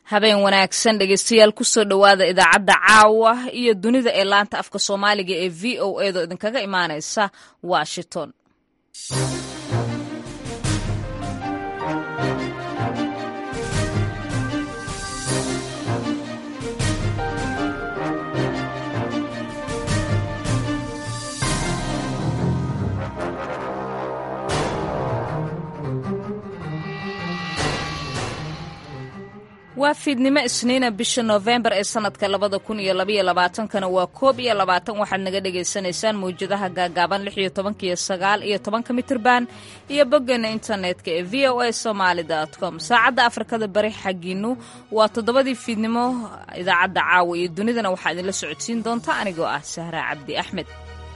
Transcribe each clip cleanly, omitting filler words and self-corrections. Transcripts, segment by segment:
habeen wanaagsan dhegeystayaal kusoo dhowaada idaacadda caawa iyo dunida ee laanta afka soomaaliga ee v o edo idinkaga imaanaysa Washington. waa fiidnimo isniina bisha November ee sanadka 2022 waa 21 waxaad naga dhageysanaysaan mowjadaha gaagaaban 16 iyo 9 iyo 10 mitirban iyo boggeena internetka ee voasomali.com. saacadda Afrikada bari xagiinu waa 7 fiidnimo. idaacadda caawa iyo dunidana waxaa idinla socodsiin doonta anigoo ah Sahra Cabdi Axmed.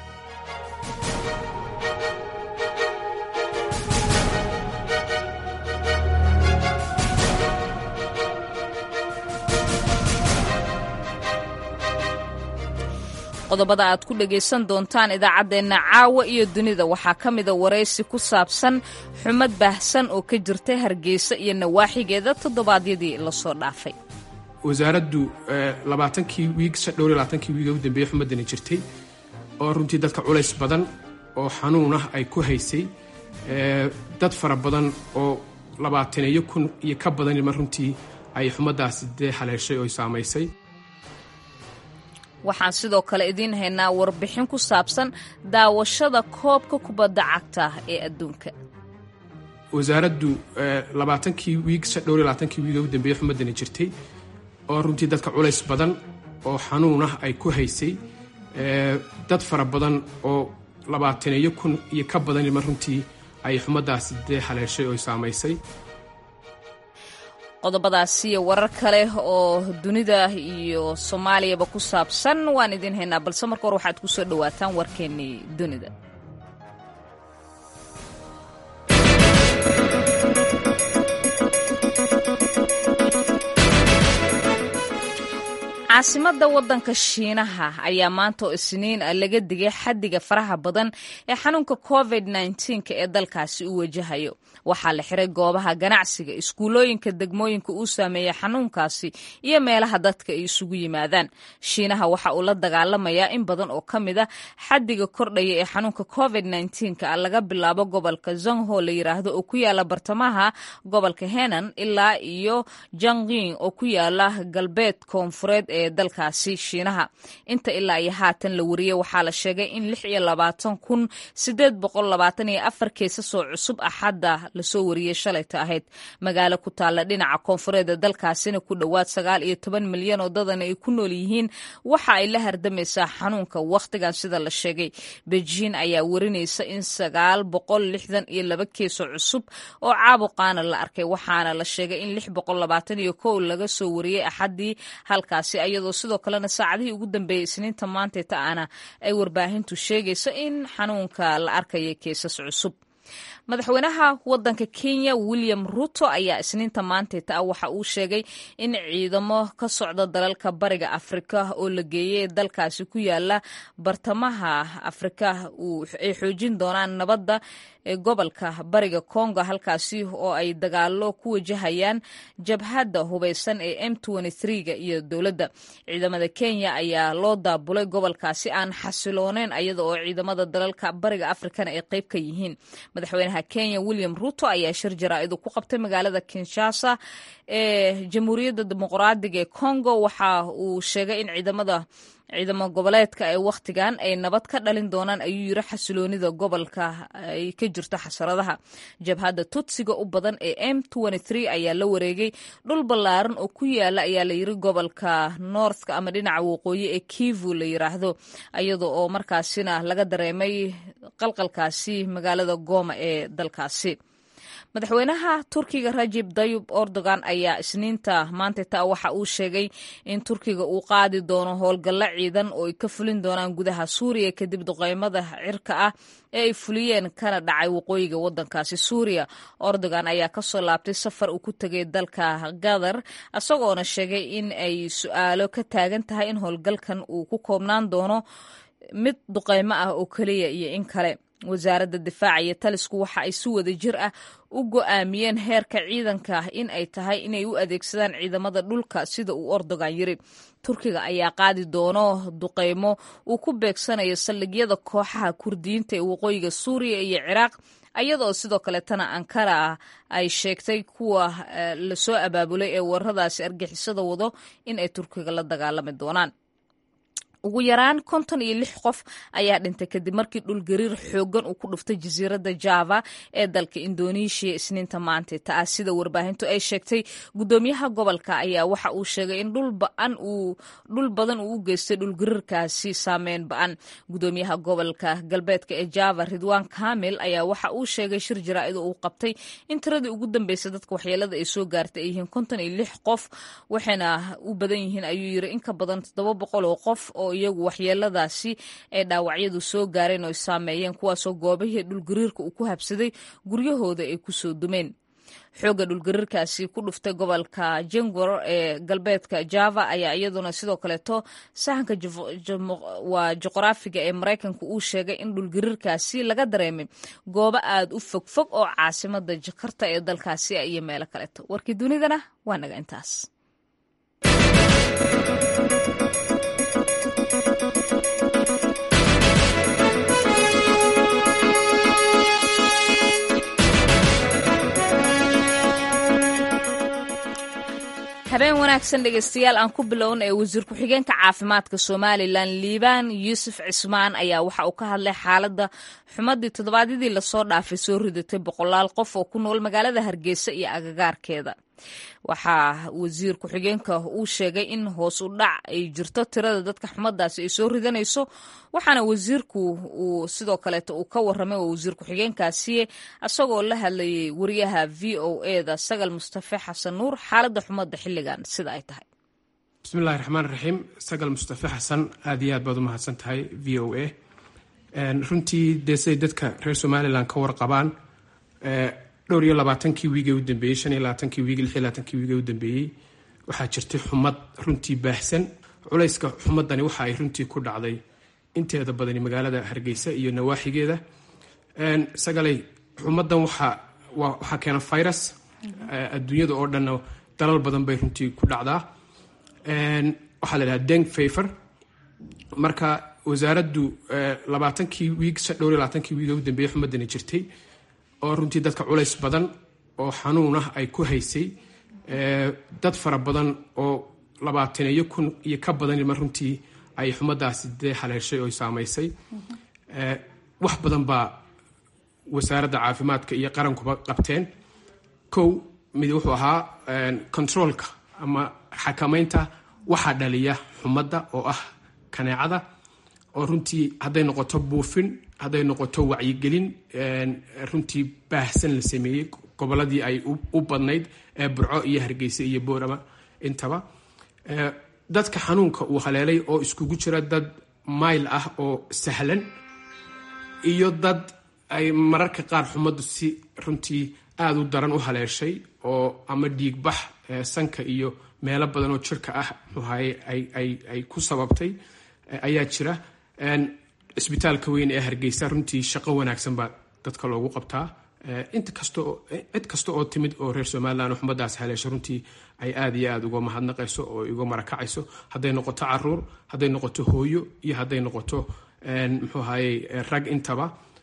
qodobada aad ku dhageysan doontaan idaacadeena caawa iyo dunida waxaa ka mid ah wareysi ku saabsan xumad baahsan oo ka jirtay Hargeysa iyo nawaaxigeeda toddobaadyadii la soo dhaafay. wasaaraddu 20 wiig u dambeeyay xumadani jirtay oo runtii dadka culays badan oo xanuun ah ay ku haysay dad fara badan oo 20,000 iyo ka badan mar runtii ay xumadaasi haleeshay oo saamaysay. waxaan sidoo kale idiin haynaa warbixin ku saabsan daawashada koobka kubadda cagta ee adduunka. wasaaraddu 20 wiig u dambeeyay xumadani jirtay oo runtii dadka culays badan oo xanuun ah ay ku haysay dad fara badan oo 20,000 iyo ka badan mar runtii ay xumadaasi haleeshay oo saamaysay. qodobadaasi iyo warar kale oo dunida iyo Soomaaliyaba ku saabsan waan idin haynaa, balse marka hore waxaad ku soo dhawaataan warkeennii dunida. caasimadda waddanka Shiinaha ayaa maanta oo Isniin laga digay xaddiga faraha badan ee xanuunka COVID-19 ee dalkaasi u wajahayo. waxaa la xiray goobaha ganacsiga, iskuulooyinka, degmooyinka uu saameeyay xanuunkaasi iyo meelaha dadka ay isugu yimaadaan. Shiinaha waxa uu la dagaalamayaa in badan oo ka mid ah xaddiga kordhaya ee xanuunka COVID-19 laga bilaabo gobolka Zhengzhou la yiraahdo oo ku yaala bartamaha gobolka Henan ilaa iyo Jiangyin oo ku yaala galbeed koonfureed ee dalkaasi Shiinaha. inta ilaa iyo haatan la wariyay waxaa la sheegay in 26,824 keesas oo cusub axadda la soo wariyay shalayta ahayd. magaalo ku taala dhinaca koonfureed dalkaasina ku dhowaad 19 milyan oo dadan ay ku nool yihiin waxa ay la hardamaysaa xanuunka waqtigan sida la sheegay. Beijing ayaa warinaysa in 962 kees oo cusub oo caabuqaana la arkay, waxaana la sheegay in 621 laga soo wariyay axaddii halkaasi, iyadoo sidoo kalena saacadihii ugu dambeeyay Isniinta maanta taana ay warbaahintu sheegayso in xanuunka la arkaya keesas cusub. madaxweynaha waddanka Kenya William Ruto ayaa Isniinta maanta waxa uu sheegay in ciidamo ka socda dalalka bariga Afrika oo la geeyay dalkaasi ku yaala bartamaha Afrika ay xoojin doonaan nabadda ee gobolka bariga Congo, halkaasi oo ay dagaalo ku wajahayaan jabhadda hubeysan ee M23 iyo dowladda. ciidamada Kenya ayaa loo daabulay gobolkaasi aan xasilooneyn iyada oo ciidamada dalalka bariga Afrikana ay qayb ka yihiin. madaxweynaha Kenya William Ruto ayaa shir jaraa'id ku qabtay magaalada Kinshasa ee Jamhuuriyadda Dimuqraadiga ee Congo. waxa uu sheegay in ciidamo goboleedka ee waqtigan ay nabad ka dhalin doonaan ayuu yiri xasiloonida gobolka ay ka jirto xasaradaha. jabhadda Tutsiga u badan ee M23 ayaa la wareegay dhul ballaaran oo ku yaala ayaa la yiri gobolka Northka ama dhinaca waqooyi ee Kivu la yiraahdo, iyadoo oo markaasina laga dareemay qalqalkaasi magaalada Goma ee dalkaasi. madaxweynaha Turkiga Recep Tayyip Erdogan ayaa Isniinta maanta waxa uu sheegay in Turkiga uu qaadi doono howlgallo ciidan oo ay ka fulin doonaan gudaha Suuriya kadib duqeymada cirka ah ee ay fuliyeen kana dhacay waqooyiga waddankaasi Suuriya. Erdogan ayaa ka soo laabtay safar uu ku tagay dalka Qatar, isagoona sheegay in ay su'aalo ka taagan tahay in howlgalkan uu ku koobnaan doono mid duqeymo ah oo kaliya iyo in kale. wasaaradda difaaca iyo talisku waxa ay si wada jir ah u go'aamiyeen heerka ciidanka in ay tahay inay u adeegsadaan ciidamada dhulka sida uu Erdogan yiri. Turkiga ayaa qaadi doono duqeymo uu ku beegsanayo saldhigyada kooxaha Kurdiyiinta ee waqooyiga Suuriya iyo Ciraaq, iyadoo sidoo kaleetana Ankara ay sheegtay kuwa la soo abaabulay ee weeraradaasi argixisada wado in ay Turkiga la dagaalami doonaan. ugu yaraan 56 qof ayaa dhintay kadib markii dhulgariir xoogan uu ku dhuftay jasiiradda Java ee dalka Indonesia Isniinta maanta. Taas sida warbaahintu ay sheegtay, gudoomiyaha gobolka ayaa waxa uu sheegay in dhul badan uu u geystay dhulgariirkaasi saameyn ba'an. Gudoomiyaha gobolka galbeedka ee Java Ridwan Kamil ayaa waxa uu sheegay shir jaraa'id uu qabtay in tiradii ugu dambeysay dadka waxyeelada ay soo gaartay ay yihiin 56 qof, waxayna u badan yihiin ayuu yiri in ka badan 700 oo qof oo iyagu waxyeeladaasi ee dhaawacyadu soo gaareen oo saameeyeen, kuwaasoo goobihii dhulgariirka uu ku habsaday guryahooda ay ku soo dumeen. Xooga dhulgariirkaasi ku dhuftay gobolka Jengor ee galbeedka Java ayaa iyaduna sidoo kaleeto sahanka juqraafiga ee Mareykanka uu sheegay in dhulgariirkaasi laga dareemay goobo aad u fogfog oo caasimada Jakarta ee dalkaasi iyo meelo kaleeto. Warkii dunidana waa naga intaas. habeen wanaagsan dhegeystayaal, aan ku bilowna ee wasiir ku-xigeenka caafimaadka Somaliland Liibaan Yuusuf Cismaan ayaa waxa uu ka hadlay xaaladda xumadii toddobaadyadii lasoo dhaafay soo ridatay boqolaal qof oo ku nool magaalada Hargeysa iyo agagaarkeeda. waxaa wasiir ku-xigeenka uu sheegay in hoos u dhac ay jirto tirada dadka xumadaasi ay soo ridanayso, waxaana wasiirku uu sidoo kaleeto uu ka warramay oo wasiir ku-xigeenkaasi asagoo la hadlayay wariyaha VOA-da Sagal Mustafa Xasan Nuur xaaladda xumada xilligan sida ay tahay. bismillahi raxmaani raxiim. Sagal Mustafa Xasan, aad iyo aad baad u mahadsan tahay VOA. runtii dee siday dadka reer Somaliland ka warqabaan, dhowr iyo 20 wiig u dambeeyay, 25 wiig, 26 wiig u dambeeyay waxaa jirtay xumad runtii baahsan. culayska xumadani waxa ay runtii ku dhacday inteeda badani magaalada Hargeysa iyo nawaaxigeeda. sagalay xumadan waxa keena virus adduunyada oo dhan, dalal badan bay runtii ku dhacdaa. waxaa la yiraahdaa dengue fever. marka wasaaraddu 20 wiig, dhowr iyo 20 wiig u dambeeyay xumadani jirtay oo runtii dadka culays badan oo xanuun ah ay ku haysay. dad fara badan oo 20,000 iyo ka badan ma runtii ay xumadaasi dee haleeshay oo saamaysay. wax badan baa wasaaradda caafimaadka iyo qarankuba qabteen. kow mid wuxuu ahaa controlka ama xakamaynta waxa dhaliya xumadda oo ah kaneecada, oo runtii hadday noqoto buufin, hadday noqoto wacyigelin runtii baahsan la sameeyey goboladii ay u badnayd ee Burco iyo Hargeysa iyo Boorama intaba. dadka xanuunka uu haleelay oo iskugu jira dad mayl ah oo sahlan iyo dad ay mararka qaar xumadu si runtii aad u daran u haleeshay oo ama dhiigbax sanka iyo meelo badan oo jirka ah ay ku sababtay ayaa jira. isbitaalka weyn ee Hargeysa runtii shaqo wanaagsan baa dadka loogu qabtaa. cid kasta oo timid oo reer Somaliland xumadaas haleesho runtii ay aad iyo aad uga mahadnaqayso oo uga marakacayso, hadday noqoto caruur, hadday noqoto hooyo iyo hadday noqoto muxuu ahaayey rag intaba,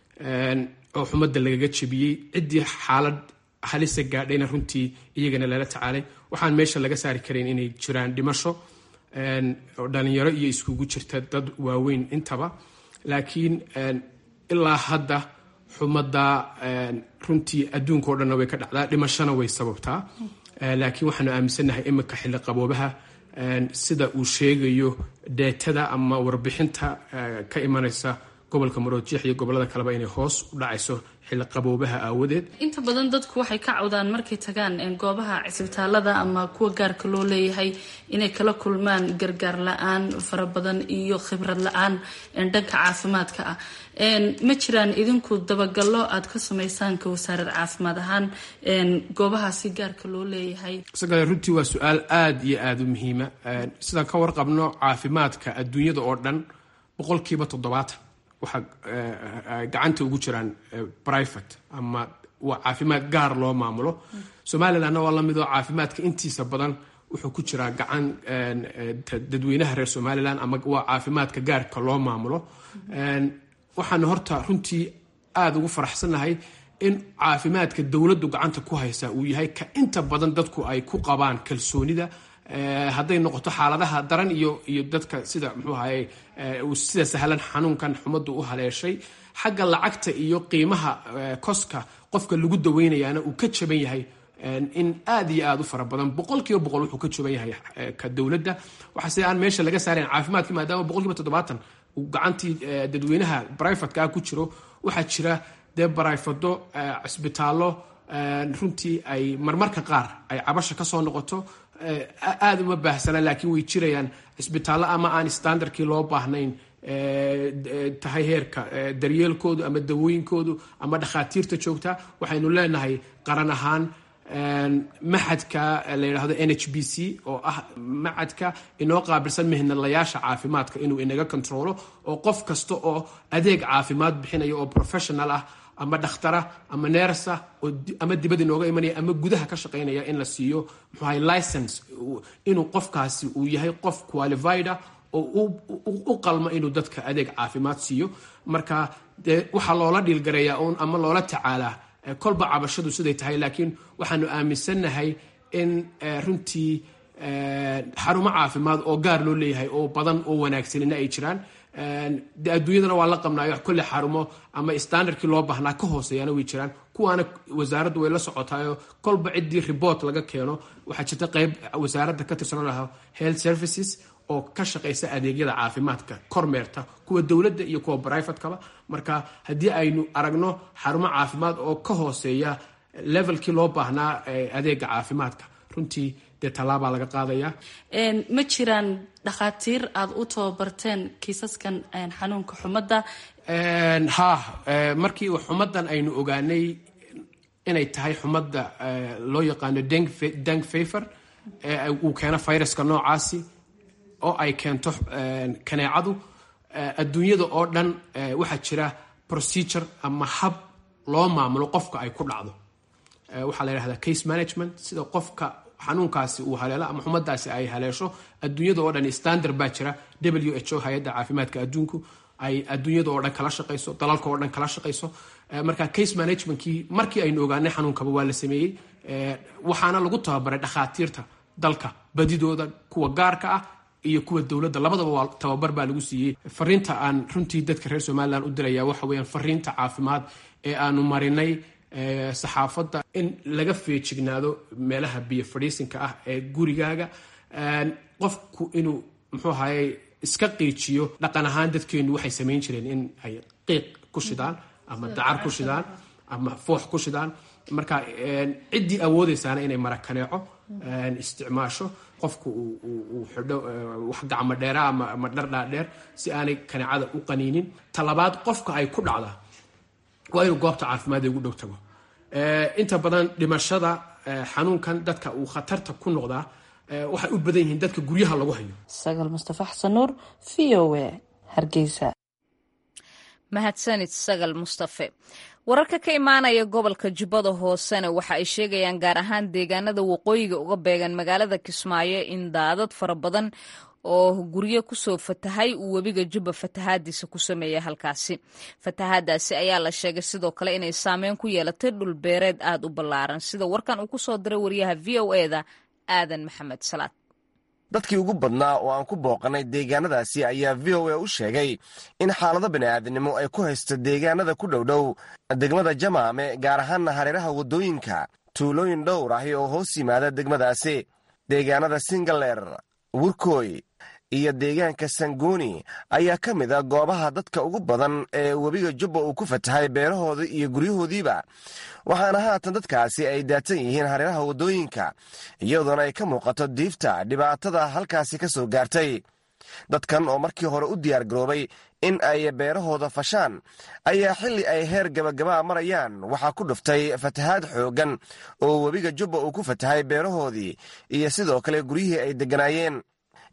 oo xumada lagaga jebiyey. ciddii xaalad halisa gaadhayna runtii iyagana lala tacaalay. waxaan meesha laga saari karayn inay jiraan dhimasho oo dhalinyaro iyo iskugu jirta dad waaweyn intaba, laakiin ilaa hadda xumada runtii adduunka oo dhanna way ka dhacdaa, dhimashana way sababtaa. laakiin waxaanu aaminsanahay imika xilli qaboobaha sida uu sheegayo deetada ama warbixinta ka imanaysa gobolka Maroodijeex iyo gobolada kaleba inay hoos u dhacayso xilli qaboobaha aawadeed. inta badan dadku waxay ka cawdaan markay tagaan goobaha cisbitaalada ama kuwa gaarka loo leeyahay inay kala kulmaan gargaar la-aan fara badan iyo khibrad la-aan dhanka caafimaadka ah. ma jiraan idinku dabagallo aad ka samaysaan ka wasaarad caafimaad ahaan goobahaasi gaarka loo leeyahay? Sagal, runtii waa su-aal aad iyo aad u muhiima. sidaan ka warqabno caafimaadka adduunyada oo dhan 70% waxa gacanta ugu jiraan private ama waa caafimaad gaar loo maamulo. Somalilandna waa lamid oo caafimaadka intiisa badan wuxuu ku jiraa gacan dadweynaha reer Somaliland ama waa caafimaadka gaarka loo maamulo. Waxaan horta runtii aad ugu faraxsanahay in caafimaadka dawladdu gacanta ku haysa uu yahay ka inta badan dadku ay ku qabaan kalsoonida hadday noqoto xaaladaha daran iyo dadka sida muxuu ahaayay sida sahlan xanuunkan xumadu u haleeshay xagga lacagta iyo qiimaha koska qofka lagu daweynayaana uu ka jaban yahay in aad iyo aad u fara badan 100% wuxuu ka jaban yahay ka dawladda. waxa si aan meesha laga saareen caafimaadka maadaama 70% uu gacantii dadweynaha private-ka ku jiro waxaa jira dee barayfado cisbitaallo runtii ay marmarka qaar ay cabasha ka soo noqoto aad uma baahsana laakiin way jirayaan cisbitaallo ama aan standardkii loo baahnayn tahay heerka daryeelkoodu ama dawooyinkoodu ama dhakhaatiirta joogta. waxaynu leenahay qaran ahaan maxadka la yidhaahdo NHBC oo ah maxadka inoo qaabilsan mihnadlayaasha caafimaadka inuu inaga controlo oo qof kasta oo adeeg caafimaad bixinaya oo professional ah ama dhakhtara ama neersa ama dibadda inooga imanaya ama gudaha ka shaqaynaya in la siiyo muxuu ahay license inuu qofkaasi uu yahay qof qualified oo u qalma inuu dadka adeeg caafimaad siiyo. marka dee waxaa loola dhiilgareeyaa ama loola tacaalaa kolba cabashadu siday tahay laakiin waxaanu aaminsannahay in runtii xarumo caafimaad oo gaar loo leeyahay oo badan oo wanaagsanina ay jiraan. adduunyadana waa la qabnaayo kulle xarumo ama standardkii loo baahnaa ka hooseeyana way jiraan kuwaana wasaaraddu way la socotaayo kolba ciddii report laga keeno waxaa jirta qayb wasaaradda ka tirsan lahaa health services oo ka shaqaysa adeegyada caafimaadka kormeerta kuwa dawladda iyo kuwa private-kaba. marka haddii aynu aragno xarumo caafimaad oo ka hooseeya levelkii loo baahnaa adeega caafimaadka runtii dee tallaabaa laga qaadaya. ma jiraan dhakhaatiir aad u tababarteen kiisaskan xanuunka xumadda? markii xumaddan aynu ogaanay inay tahay xumadda loo yaqaano dengue fever uu keeno viruska noocaasi oo ay keento kaneecadu adduunyada oo dhan waxaa jira procedure ama hab loo maamulo qofka ay ku dhacdo. waxaa la yidhahdaa case management sida qofka xanuunkaasi uu haleelo ama xumadaasi ay haleesho adduunyada oo dhan standard baa jira. WHO hay-adda caafimaadka adduunku ay adduunyada oo dhan kala shaqayso dalalka oo dhan kala shaqayso. marka case managementkii markii aynu ogaanay xanuunkaba waa la sameeyey waxaana lagu tababaray dhakhaatiirta dalka badidooda kuwa gaarka ah iyo kuwa dawladda labadaba waa tababar baa lagu siiyey. fariinta aan runtii dadka reer Somaliland u diraya waxa weeyaan fariinta caafimaad ee aanu marinay saxaafadda in laga feejignaado meelaha biyo fadhiisinka ah ee gurigaaga. qofku inuu muxuu ahaayay iska qiijiyo dhaqan ahaan dadkeenu waxay samayn jireen in ay qiiq ku shidaan ama dacar ku shidaan ama foox ku shidaan. marka ciddii awoodaysaana inay marakaneeco isticmaasho qofku uu xidho wax gacmo dheera ama dhardhaadheer si aanay kaneecada u qaniinin. talabaad qofka ay ku dhacda waa inuu goobta caafimaad ugu dhow tago. inta badan dhimashada xanuunkan dadka uu khatarta ku noqdaa waxay u badan yihiin dadka guryaha lagu hayo. Sagal Mustafa Xasan Nuur, VOA, Hargeysa. mahadsanid Sagal Mustafa. wararka ka imaanaya gobolka Jubbada Hoosena waxa ay sheegayaan gaar ahaan deegaanada waqooyiga uga beegan magaalada Kismaayo in daadad fara badan oo guryo kusoo fatahay uu webiga Jubba fatahaadiisa ku sameeyay halkaasi. Fatahaadaasi ayaa la sheegay sidoo kale inay saameyn ku yeelatay dhul beereed aad u ballaaran sida warkan uu ku soo diray wariyaha VOA-da Aadan Maxamed Salaad. dadkii ugu badnaa oo aan ku booqanay deegaanadaasi ayaa VOA u sheegay in xaalado bini'aadanimo ay ku haysto deegaanada ku dhowdhow degmada Jamaame gaar ahaan hareeraha wadooyinka tuulooyin dhowr ah oo hoos yimaada degmadaasi. deegaanada Singaleer, Wurkoy iyo deegaanka Sangoni ayaa ka mid ah goobaha dadka ugu badan ee webiga Jubba uu ku fatahay beerahoodii iyo guryahoodiiba. waxaana haatan dadkaasi ay daatan yihiin hareeraha wadooyinka iyadoona ay ka muuqato diifta dhibaatada halkaasi ka soo gaartay. dadkan oo markii hore u diyaar garoobay in ay beerahooda fashaan ayaa xilli ay heer gabagabaa marayaan waxaa ku dhuftay fatahaad xooggan oo webiga Jubba uu ku fatahay beerahoodii iyo sidoo kale guryihii ay degganaayeen.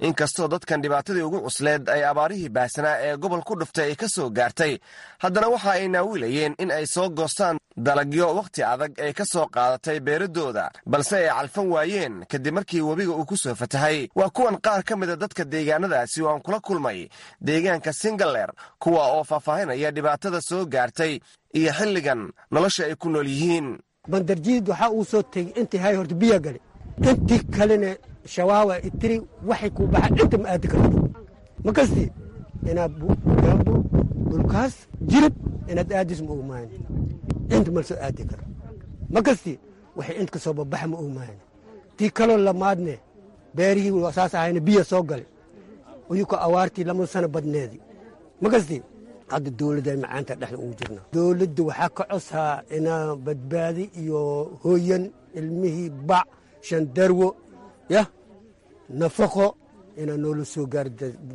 inkastoo dadkan dhibaatadii ugu cusleed ay abaarihii baahsanaa ee gobol ku dhuftay ay ka soo gaartay haddana waxa ay naawilayeen in ay soo goostaan dalagyo wakhti adag ay ka soo qaadatay beeradooda balse ay calfan waayeen kadib markii webiga uu ku soo fatahay. waa kuwan qaar ka mida dadka deegaanadaasi oo aan kula kulmay deegaanka Singaleer kuwa oo faahfaahinaya dhibaatada soo gaartay iyo xilligan nolosha ay ku nool yihiin. bandarjiid waxa uu soo tegey intii hay horta biyo gali intii kalena shawaawa itiri waxay ku baxay inta ma aadi karto ma kasti inaad gambo dhulkaas jirib inaad aadis ma ogmaan inta ma soo aadi karo ma kasti waxay inta soo babax ma ogmaan tii kaloo lamaadne beerihii wasaas ahayna biyo soo galay uyuka awaartii lama sano badneedi ma kasti hadda dawladda macaanta dhexda ugu jirna dawladda waxaa ka codsaa inaa badbaadi iyo hooyan ilmihii bac shandarwo ya nafaqo inaa noola soo gaari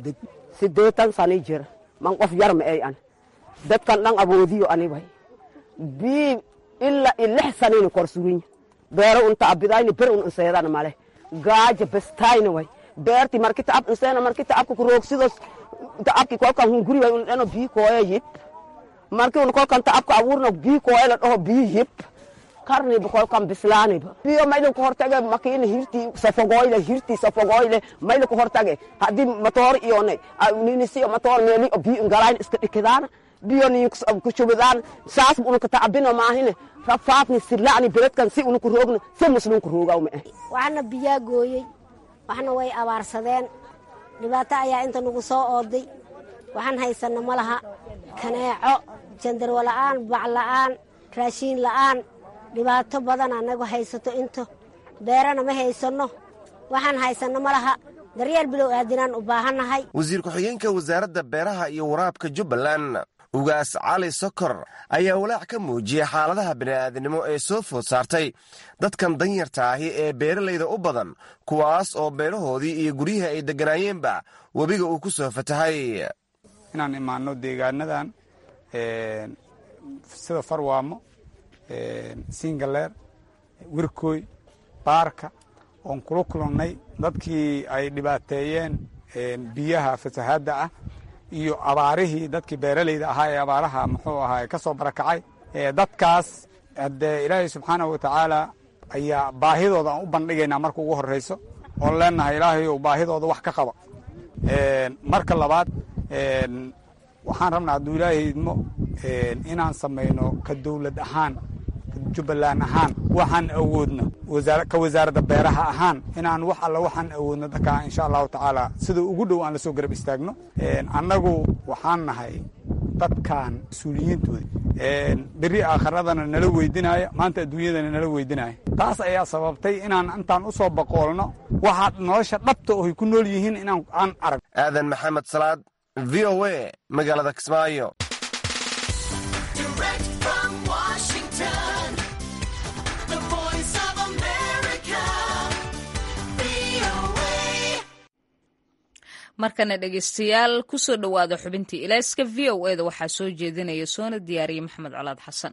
80 sano jira man qof yar ma ay an dadkan dhan aboodiyo anibay bii illa 6 sano kor surin beero unta abidayni ber un seedan male gaaja bestayna way beerti markita ab inseena markita ab ku roogsidos ta abki kolkan hunguri way un bii kooya yip markii un kolkan ta abka abuurna bii kooya la dhaho bii yip karni bu kolkan bislaani biyo maylu ku hortage makiina hirti safogoyle maylu ku hortage hadii motor iyone ninisi motor meeli biyo ngalayn iska dhikidaan biyo ni ku chubadaan saas un ka taabino maahine rafaatni silaani beledkan si un ku roogno si muslim ku roogaw ma waxna biya gooyay waxna way abaarsadeen dhibaato ayaa inta nagu soo ooday waxaan haysano malaha kaneeco jandar wala'aan bac la'aan raashin la'aan dhibaato badan anagu haysato inta beerana ma haysano waxaan haysano malaha daryeel bilow aadinaan u baahanahay. wasiir ku-xigeenka wasaaradda beeraha iyo waraabka Jubbaland ugaas Cali Sokor ayaa walaac ka muujiyay xaaladaha bini'aadanimo ee soo food saartay dadkan danyarta ahi ee beeralayda u badan kuwaas oo beerahoodii iyo guryaha ay deganaayeenba webiga uu ku soo fatahay. inaan imaano deegaanadan sida Farwaamo Singaleer Wirkooy Baarka oon kula kulannay dadkii ay dhibaateeyeen biyaha fatahaadda ah iyo abaarihii dadkii beeralayda ahaa ee abaaraha muxuu ahaa ka soo barakacay dadkaas hadee Ilaahay subxaanahu wa tacaala ayaa baahidooda aan u bandhigaynaa marka ugu horreyso oon leenahay Ilaahay oo baahidooda wax ka qaba. marka labaad waxaan rabnaa hadduu Ilaahay idmo inaan samayno ka dawlad ahaan Jubbaland ahaan waxaan awoodno wasaaradda beeraha ahaan inaan wax alla waxaan awoodno dadka insha Allah taala sida ugu dhow aan la soo garab istaagno. annagu waxaan nahay dadkan suuliyiintooda beri aakhiradana nala weydinaayo maanta adduunyadana nala weydinaayo taas ayaa sababtay inaan intaan u soo baqoolno waxa nolosha dhabta oo ay ku nool yihiin inaan aan arag. aadan maxamed salaad VOA magaalada Kismaayo. markana dhegaystayaal ku soo dhowaada xubintii ilayska VOA-da waxaa soo jeedinaya soona diyaariyey maxamed colaad xasan.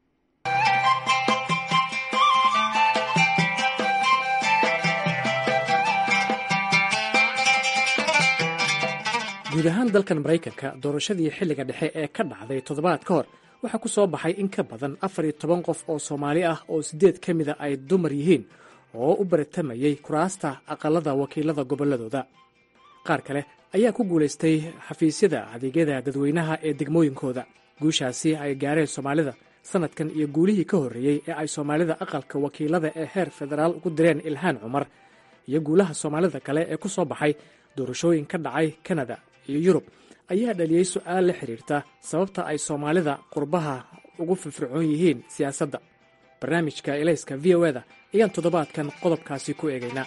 guud ahaan dalkan Maraykanka doorashadii xilliga dhexe ee ka dhacday toddobaad ka hor waxaa ku soo baxay in ka badan 14 qof oo Soomaali ah oo 8 ka mida ay dumar yihiin oo u baratamayay kuraasta aqalada wakiilada gobolladooda. qaar kale ayaa ku guulaystay xafiisyada adeegyada dadweynaha ee degmooyinkooda. guushaasi ay gaareen Soomaalida sanadkan iyo guulihii ka horreeyey ee ay Soomaalida aqalka wakiilada ee heer federaal ugu direen Ilhaan Cumar iyo guulaha Soomaalida kale ee ku soo baxay doorashooyin ka dhacay Kanada iyo Yurub ayaa dhaliyey su'aal la xiriirta sababta ay Soomaalida qurbaha ugu firfircoon yihiin siyaasadda. barnaamijka ilayska VOA-da ayaan toddobaadkan qodobkaasi ku eegaynaa.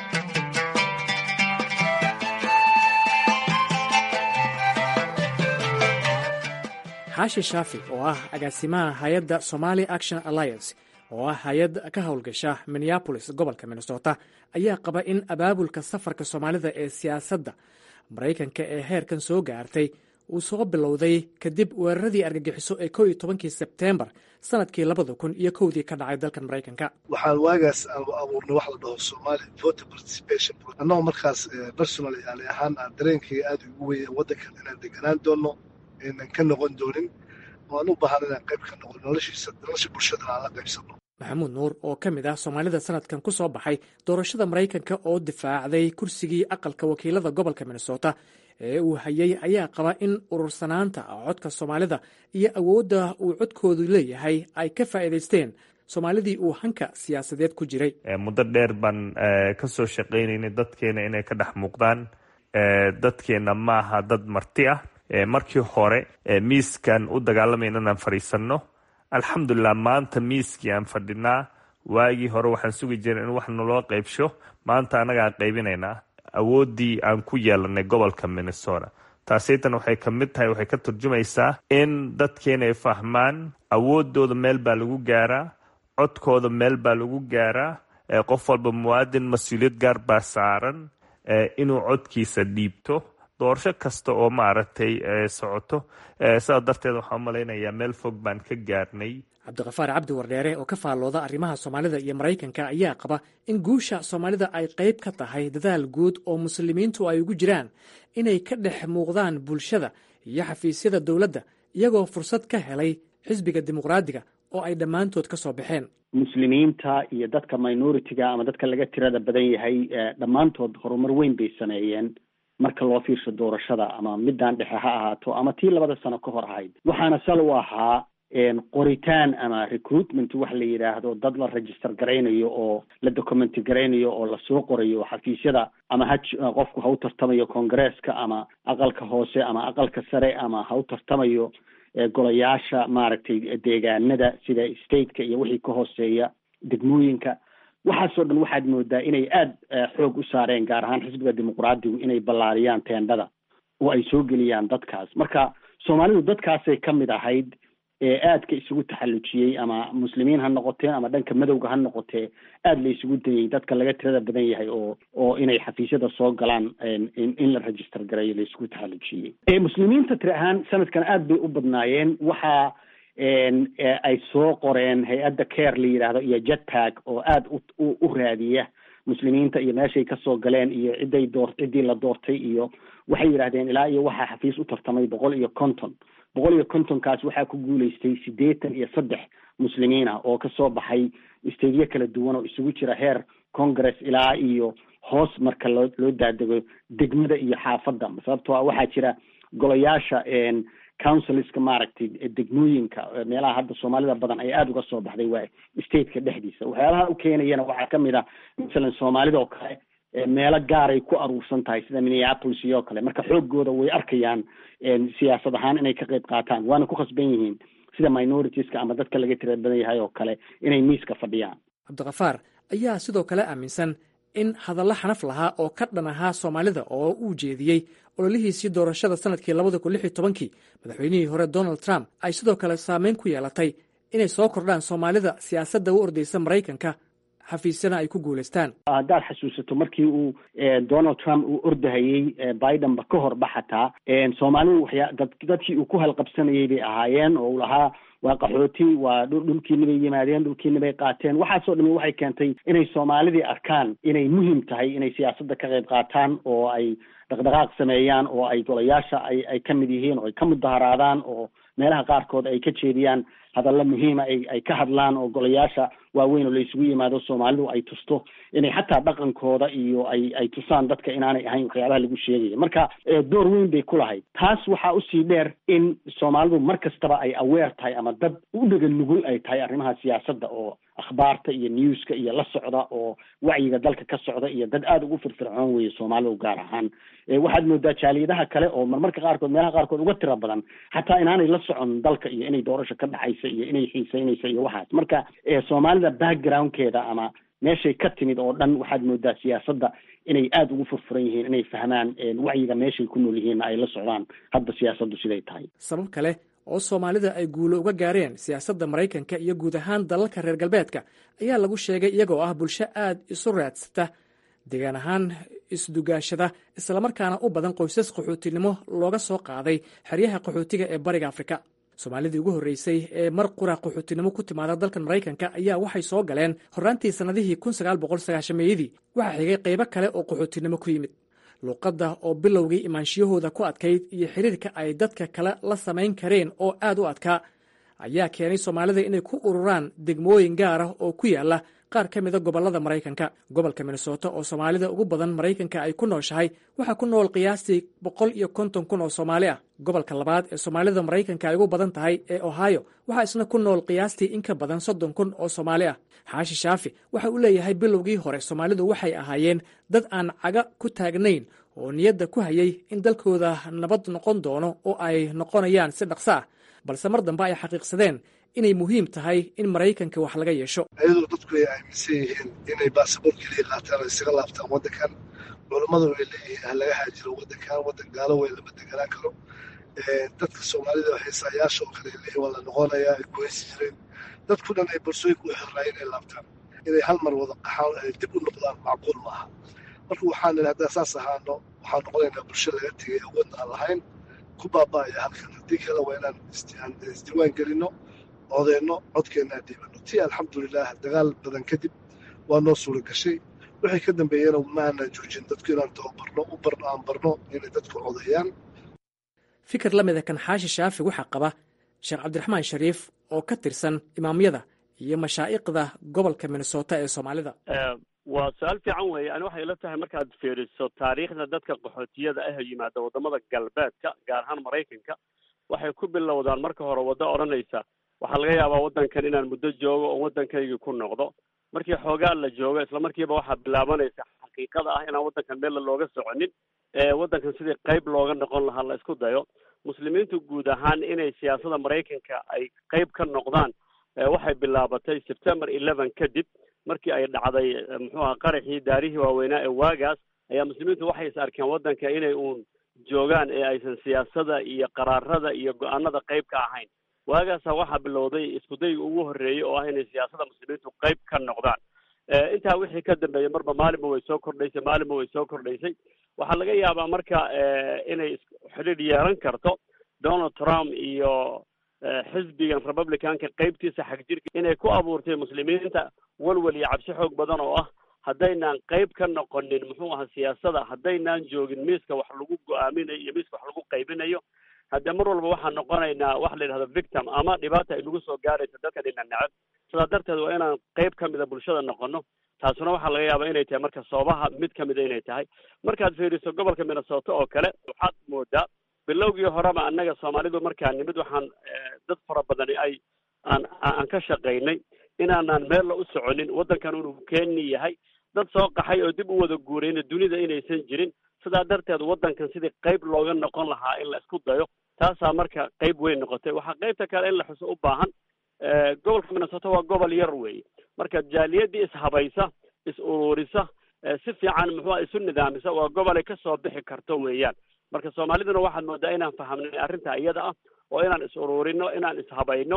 xaashi shaafi oo ah agaasimaha hay-adda Somali Action Alliance oo ah hay-ad ka howlgasha Minneapolis gobolka Minnesota ayaa qaba in abaabulka safarka Soomaalida ee siyaasadda Maraykanka ee heerkan soo gaartay uu soo bilowday kadib weeraradii argagixiso ee 11 sebteembar sanadkii 2001 ka dhacay dalkan Maraykanka. waxaan waagaas abuurnay wax la dhaho Somali voter participation annagoo markaas personally yani ahaan aan dareenkayga aad ugu weeyay waddankan inaan deganaan doono inaan ka noqon doonin waan u baahan inaan qayb ka noqon nolosha bulshada aan la qaybsano. maxamuud nuur oo ka mid ah soomaalida sanadkan ku soo baxay doorashada Maraykanka oo difaacday kursigii aqalka wakiilada gobolka Minnesota ee uu hayay ayaa qaba in urursanaanta codka Soomaalida iyo awoodda uu codkoodu leeyahay ay ka faa'iideysteen Soomaalidii uu hanka siyaasadeed ku jiray. muddo dheer baan ka soo shaqaynaynay dadkeena inay ka dhex muuqdaan. dadkeena maaha dad marti ah. markii hore miiskan u dagaalamayna inaan fadhiisanno. alxamdulilah maanta miiskii aan fadhinaa. waagii hore waxaan sugi jiray in wax naloo qaybsho. maanta annagaan qaybinaynaa awooddii aan ku yeelanay gobolka Minnesota. taasaytan waxay ka mid tahay waxay ka turjumaysaa in dadkeena ay fahmaan awooddooda meel baa lagu gaaraa, codkooda meel baa lagu gaaraa. qof walba muwaadin mas-uuliyad gaar baa saaran inuu codkiisa dhiibto doorasho kasta oo maaragtay socoto. sidaa darteed waxaan u malaynayaa meel fog baan ka gaarnay. cabdiqafaar cabdi wardheere oo ka faallooda arrimaha Soomaalida iyo Maraykanka ayaa qaba in guusha Soomaalida ay qayb ka tahay dadaal guud oo muslimiintu ay ugu jiraan inay ka dhex muuqdaan bulshada iyo xafiisyada dowladda iyagoo fursad ka helay xisbiga dimuqraadiga oo ay dhammaantood ka soo baxeen. muslimiinta iyo dadka minority-ga ama dadka laga tirada badan yahay dhammaantood horumar weyn bay sameeyeen marka loo fiirsho doorashada ama midaan dhexe ha ahaato ama tii 2 sano ka hor ahayd. waxaana sal u ahaa qoritaan ama recruitment wax la yidhaahdo dad la register garaynayo oo la document garaynayo oo lasoo qorayo xafiisyada ama qofku ha u tartamayo kongareeska ama aqalka hoose ama aqalka sare ama ha u tartamayo golayaasha maaragtay deegaanada sida stateka iyo wixii ka hooseeya degmooyinka. waxaasoo dhan waxaad moodaa inay aada xoog u saareen gaar ahaan xisbiga dimuqraadigu inay ballaariyaan teendhada oo ay soo geliyaan dadkaas. marka Soomaalidu dadkaasay ka mid ahayd ee aadka isugu taxallujiyey ama muslimiin ha noqotee ama dhanka madowga ha noqotee aada la isugu dayay dadka laga tirada badan yahay oo inay xafiisyada soo galaan in la register gareeyo la isugu taxallujiyey. muslimiinta tiri ahaan sanadkan aada bay u badnaayeen. waxaa ay soo qoreen hay-adda care la yidhaahdo iyo jetpack oo aada u raadiya muslimiinta iyo meeshay kasoo galeen iyo ciddii la doortay iyo waxay yidhahdeen ilaa iyo waxaa xafiis u tartamay 150 waxaa ku guulaystay 83 muslimiin ah oo kasoo baxay isteedyo kala duwan oo isugu jira heer congress ilaa iyo hoos marka loo daadego degmada iyo xaafadda. sababtoo ah waxaa jira golayaasha councilska maaragtay degmooyinka meelaha hadda Soomaalida badan ay aada uga soo baxday waa stateka dhexdiisa. waxyaalaha u keenayana waxaa ka mid ah masalan Soomaalida oo kale meelo gaaray ku aruursan tahay sida Minneapolis iyo kale. marka xoogooda way arkayaan siyaasad ahaan inay ka qayb qaataan waana ku khasban yihiin sida minoritiska ama dadka laga tirada badan yahay oo kale inay miiska fadhiyaan. cabdiqafaar ayaa sidoo kale aaminsan in hadallo xanaf lahaa oo ka dhan ahaa Soomaalida oo uu jeediyey ololihiisii doorashada sanadkii 2016 madaxweynihii hore Donald Trump ay sidoo kale saameyn ku yeelatay inay soo kordhaan Soomaalida siyaasadda u ordaysa Maraykanka xafiisyana ay ku guulaystaan. haddaad xasuusato markii uu Donald Trump uu ordahayey Biden ba ka hor baxataa Soomaalidu dadkii uu ku halqabsanayay bay ahaayeen oo uu lahaa waa qaxooti waa dhulkiina bay yimaadeen dhulkiina bay qaateen. waxaasoo dhami waxay keentay inay Soomaalidii arkaan inay muhiim tahay inay siyaasadda ka qayb qaataan oo ay dhaqdhaqaaq sameeyaan oo ay golayaasha ay ka mid yihiin oo ay ka mudaharaadaan oo meelaha qaarkood ay ka jeediyaan hadallo muhiima ay ka hadlaan oo golayaasha waaweyn oo la isugu yimaado Soomaalidu ay tusto inay xataa dhaqankooda iyo ay tusaan dadka inaanay ahayn waxyaabaha lagu sheegayo. marka door weyn bay ku lahayd. taas waxaa usii dheer in Soomaalidu mar kastaba ay aware tahay ama dad u dhagan nugul ay tahay arrimaha siyaasadda oo akhbaarta iyo newska iyo la socda oo wacyiga dalka ka socda iyo dad aada ugu firfircoon weeye Soomaalidu gaar ahaan. waxaad moodaa jaaliyadaha kale oo marmarka qaarkood meelaha qaarkood uga tira badan xataa inaanay la socon dalka iyo inay doorasho ka dhacaysa iyo inay xiiseynaysa iyo waxaas. marka Soomaalida backgroundkeeda ama meeshay ka timid oo dhan waxaad moodaa siyaasadda inay aada ugu furfuran yihiin inay fahmaan wacyiga meeshay ku nool yihiin ay la socdaan hadda siyaasaddu siday tahay. sabab kale oo Soomaalida ay guulo uga gaareen siyaasadda Maraykanka iyo guud ahaan dalalka reer galbeedka ayaa lagu sheegay iyagoo ah bulsho aad isu raadsata deegaan ahaan isdugaashada islamarkaana u badan qoysas qaxootinimo looga soo qaaday xeryaha qaxootiga ee bariga afrika. soomaalidii ugu horreysay ee mar qura qaxootinimo ku timaada dalkan maraykanka ayaa waxay soo galeen horraantii sannadihii 1990meeyadii. waxaa xigay qaybo kale oo qaxootinimo ku yimid. luuqadda oo bilowgii imaanshiyahooda ku adkayd iyo xiriirka ay dadka kale la samayn kareen oo aad u adkaa ayaa keenay soomaalida inay ku ururaan degmooyin gaar ah oo ku yaala qaar ka mida gobollada maraykanka. gobolka minnesota oo soomaalida ugu badan maraykanka ay ku nooshahay waxaa ku nool qiyaastii 150,000 oo soomaali ah. gobolka labaad ee soomaalida maraykanka ay ugu badan tahay ee ohio waxaa isna ku nool qiyaastii in ka badan 30,000 oo soomaali ah. xaashi shaafi waxa uu leeyahay bilowgii hore soomaalidu waxay ahaayeen dad aan caga ku taagnayn oo niyadda ku hayay in dalkooda nabad noqon doono oo ay noqonayaan si dhaqso ah, balse mar dambe ay xaqiiqsadeen inay muhiim tahay in maraykanka wax laga yeesho. iyadoo dadku ay aaminsan yihiin inay baasaboor keliya qaataan oo isaga laabtaan waddankan, culammadu ay leeyihiin ha laga haajiro waddankan, waddan gaalo weyn lama deganaan karo. dadka soomaalida heesaayaasha oo kale leeyihin waa la noqonayaa ay ku heesi jireen. dadku dhan ay bulshooyinka u xirnaayeen inay laabtaan, inay hal mar wada qaxaan ay dib u noqdaan macquul maaha. marka waxaan idhi haddaan saas ahaano waxaan noqonaynaa bulsho laga tegay awoodna aan lahayn ku baaba'aya halkan. haddii kale waa inaan isdiiwaan gelinno, odeyno, codkeenna dhiibano. tii alxamdulilah dagaal badan kadib waa noo suura gashay. wixii ka dambeeyena ma aanan joojin dadku inaan tababarno aan barno inay dadku codeeyaan. fikir la mida kan xaashi shaafi waxaa qaba sheekh cabdiraxmaan shariif oo ka tirsan imaamyada iyo mashaa'iqda gobolka minnesota ee soomaalida. waa su-aal fiican weeye. ani waxay ila tahay markaad fiiriso taariikhda dadka qaxootiyada ah oo yimaada waddamada galbeedka gaar ahaan maraykanka waxay ku bilowdaan marka hore waddo odhanaysa waxaa laga yaabaa waddankan inaan muddo joogo oo waddankaygii ku noqdo. markii xoogaa la joogo isla markiiba waxaa bilaabanaysa xaqiiqada ah inaan waddankan meel looga soconin, waddankan sidii qayb looga noqon lahaa la isku dayo. muslimiintu guud ahaan inay siyaasadda maraykanka ay qayb ka noqdaan waxay bilaabatay September 11 kadib markii ay dhacday muxuu qaraxii daarihii waaweynaa ee waagaas ayaa muslimiintu waxay is arkeen waddanka inay uun joogaan ee aysan siyaasadda iyo qaraarada iyo go-aanada qayb ka ahayn. waagaasa waxaa bilowday iskudayga ugu horreeyey oo ah inay siyaasadda muslimiintu qayb ka noqdaan. intaa wixii ka dambeeyey marba maalinba way soo kordhaysay. waxaa laga yaabaa marka inay xidhiidh yeelan karto Donald Trump iyo xisbigan Republicanka qaybtiisa xagjirka inay ku abuurtay muslimiinta walwal iyo cabsi xoog badan oo ah haddaynaan qayb ka noqonin muxuu ahaa siyaasadda, haddaynaan joogin miiska wax lagu go-aaminayo iyo miiska wax lagu qaybinayo, haddee mar walba waxaan noqonaynaa wax la yidhahdo victim ama dhibaata ay nagu soo gaarayso dadka dhina necab. sidaa darteed waa inaan qayb ka mida bulshada noqono. taasuna waxaa laga yaabaa inay tahay marka sababaha mid ka mida inay tahay. markaad fiiriso gobolka Minnesota oo kale waxaad moodaa bilowgii horeba annaga Soomaalidu markaan nimid waxaan dad fara badan aan ka shaqaynay inaanaan meel la u soconin, waddankan inuu keeni yahay, dad soo qaxay oo dib u wada guurayna dunida inaysan jirin. sidaa darteed waddankan sidii qayb looga noqon lahaa in la isku dayo, taasaa marka qayb weyn noqotay. waxaa qaybta kale in la xuso u baahan gobolka Minnesota waa gobol yar weeye. marka jaaliyadii ishabaysa, is ururisa, si fiican muxuu isu nidaamisa waa gobol ay ka soo bixi karto weeyaan. marka Soomaaliduna waxaad moodaa inaan fahamnay arrinta iyada ah oo inaan is ururino, inaan ishabayno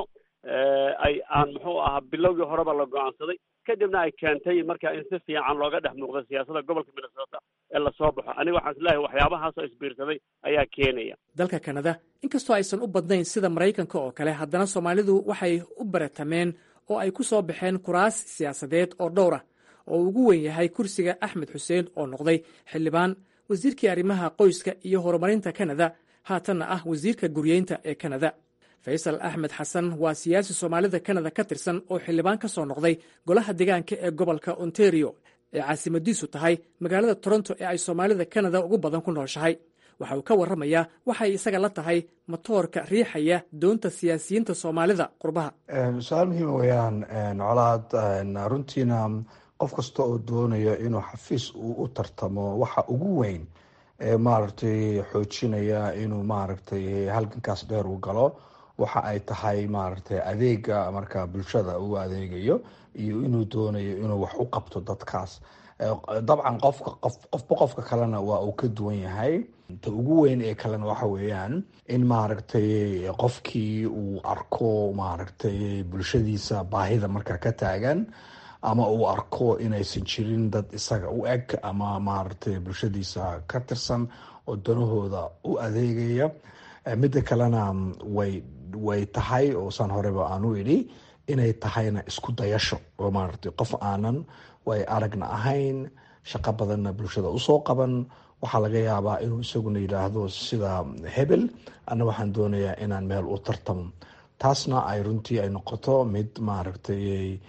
aan muxuu ahaa bilowgii horeba la go-aansaday kadibna ay keentay marka in si fiican looga dhex muuqdo siyaasadda gobolka Minnesota ee la soo baxo. aniga waxaan islaahay waxyaabahaas oo isbiirsaday ayaa keenaya. dalka Canada inkastoo aysan u badnayn sida Maraykanka oo kale, haddana Soomaalidu waxay u baratameen oo ay ku soo baxeen kuraas siyaasadeed oo dhowr ah oo ugu weyn yahay kursiga Axmed Xuseen oo noqday xildhibaan, wasiirkii arrimaha qoyska iyo horumarinta Canada, haatanna ah wasiirka guryeynta ee Canada. faysal axmed xasan waa siyaasi Soomaalida Canada ka tirsan oo xildhibaan ka soo noqday golaha deegaanka ee gobolka Ontario ee caasimadiisu tahay magaalada Toronto ee ay Soomaalida Canada ugu badan ku nooshahay. waxa uu ka warramayaa waxay isaga la tahay matoorka riixaya doonta siyaasiyiinta Soomaalida qurbaha. su-aal muhiim weeyaan colaad. runtiina qof kasta oo doonayo inuu xafiis u tartamo waxa ugu weyn ee maaragtay xoojinaya inuu maaragtay halgankaas dheer u galo waxa ay tahay maaragtay adeega marka bulshada uu adeegayo iyo inuu doonayo inuu wax u qabto dadkaas. dabcan qofka kalena waa uu ka duwan yahay. ta ugu weyn ee kalena waxa weeyaan in maaragtay qofkii uu arko maaragtay bulshadiisa baahida marka ka taagan ama uu arko inaysan jirin dad isaga u eg ama maaragtay bulshadiisa ka tirsan oo danahooda u adeegaya. Midda kalena way tahay oo saan horeba aan u idhi inay tahayna isku dayasho oo maaragtay qof aanan way aragna ahayn, shaqo badanna bulshada usoo qaban, waxaa laga yaabaa inuu isaguna yidhaahdo sida hebel ana waxaan doonayaa inaan meel u tartamo. taasna ay runtii ay noqoto mid maaragtay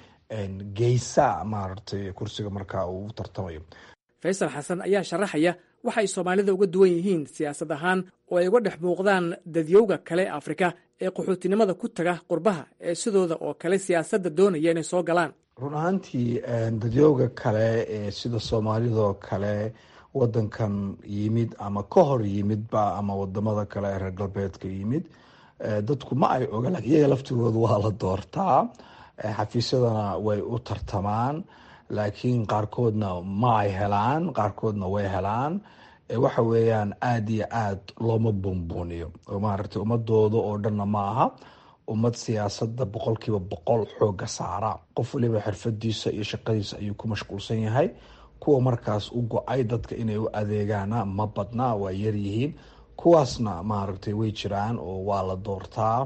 geysa maaragtay kursiga markaa uu u tartamayo. faysal xasan ayaa sharaxaya waxa ay soomaalida uga duwan yihiin siyaasad ahaan oo ay uga dhex muuqdaan dadyowga kale ee afrika ee qaxootinimada ku taga qurbaha ee sidooda oo kale siyaasadda doonaya inay soo galaan. run ahaantii dadyowga kale ee sida soomaalidoo kale wadankan yimid ama ka hor yimidba ama wadamada kale ee reer galbeedka yimid, dadku ma ay oga, laakiin iyaga laftigooda waa la doortaa, xafiisyadana way u tartamaan, laakiin qaarkoodna ma ay helaan, qaarkoodna way helaan. waxa weeyaan aada iyo aad looma buunbuuniyo oo maaragtay ummadooda oo dhanna ma aha ummad siyaasadda 100% xooga saara. qof waliba xirfadiisa iyo shaqadiisa ayuu ku mashquulsan yahay. kuwa markaas u go-ay dadka inay u adeegaana ma badna, waa yaryihiin. kuwaasna maaragtay way jiraan oo waa la doortaa.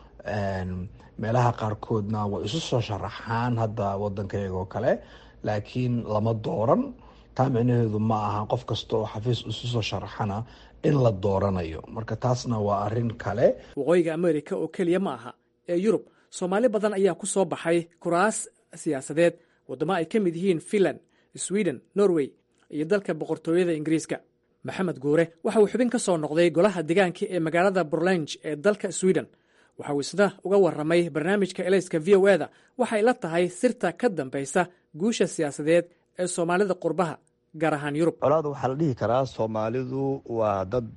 meelaha qaarkoodna way isu soo sharaxaan hadda wadanka iyagoo kale, laakiin lama dooran. taa micnaheedu ma aha qof kasta oo xafiis isu soo sharaxana in la dooranayo. marka taasna waa arrin kale. waqooyiga amerika oo keliya ma aha ee yurub, soomaali badan ayaa ku soo baxay kuraas siyaasadeed waddamo ay ka mid yihiin finland, sweden, norway iyo dalka boqortooyada ingiriiska. maxamed guure waxa uu xubin ka soo noqday golaha deegaanka ee magaalada burlange ee dalka sweden. waxa uu isna uga warramay barnaamijka elayska v o eda waxay la tahay sirta ka dambaysa guusha siyaasadeed ee soomaalida qurbaha gaar ahaan yurub. colaadu waxaa la dhihi karaa soomaalidu waa dad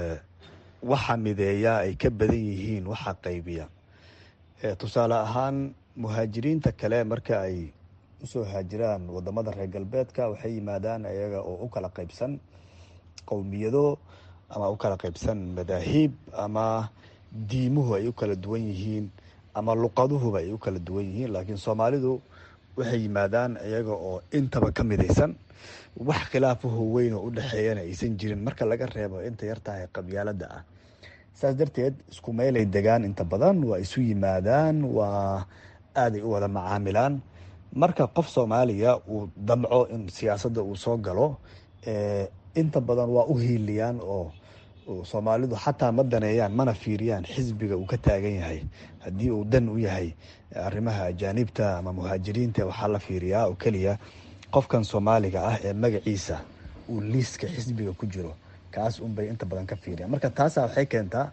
waxa mideeya ay ka badan yihiin waxa qaybiya. tusaale ahaan muhaajiriinta kale marka ay usoo haajiraan wadamada reer galbeedka waxay yimaadaan iyaga oo u kala qaybsan qowmiyado ama u kala qaybsan madaahiib ama diimuhu ay u kala duwan yihiin ama luqaduhuba ay u kala duwan yihiin. laakiin soomaalidu waxay yimaadaan iyaga oo intaba ka midaysan, wax khilaafaho weyn oo u dhexeeyana aysan jirin marka laga reebo inta yartahay qabyaalada ah. saas darteed isku meelay degaan, inta badan waa isu yimaadaan, waa aaday u wada macaamilaan. marka qof soomaaliya uu damco in siyaasadda uu soo galo, inta badan waa u hiiliyaan oo soomaalidu xataa ma daneeyaan mana fiiriyaan xisbiga uu ka taagan yahay. haddii uu dan u yahay arrimaha ajaanibta ama muhaajiriinta, waxaa la fiiriyaa oo keliya qofkan soomaaliga ah ee magaciisa uu liiska xisbiga ku jiro, kaas unbay inta badan ka fiiriyaan. marka taasa waxay keentaa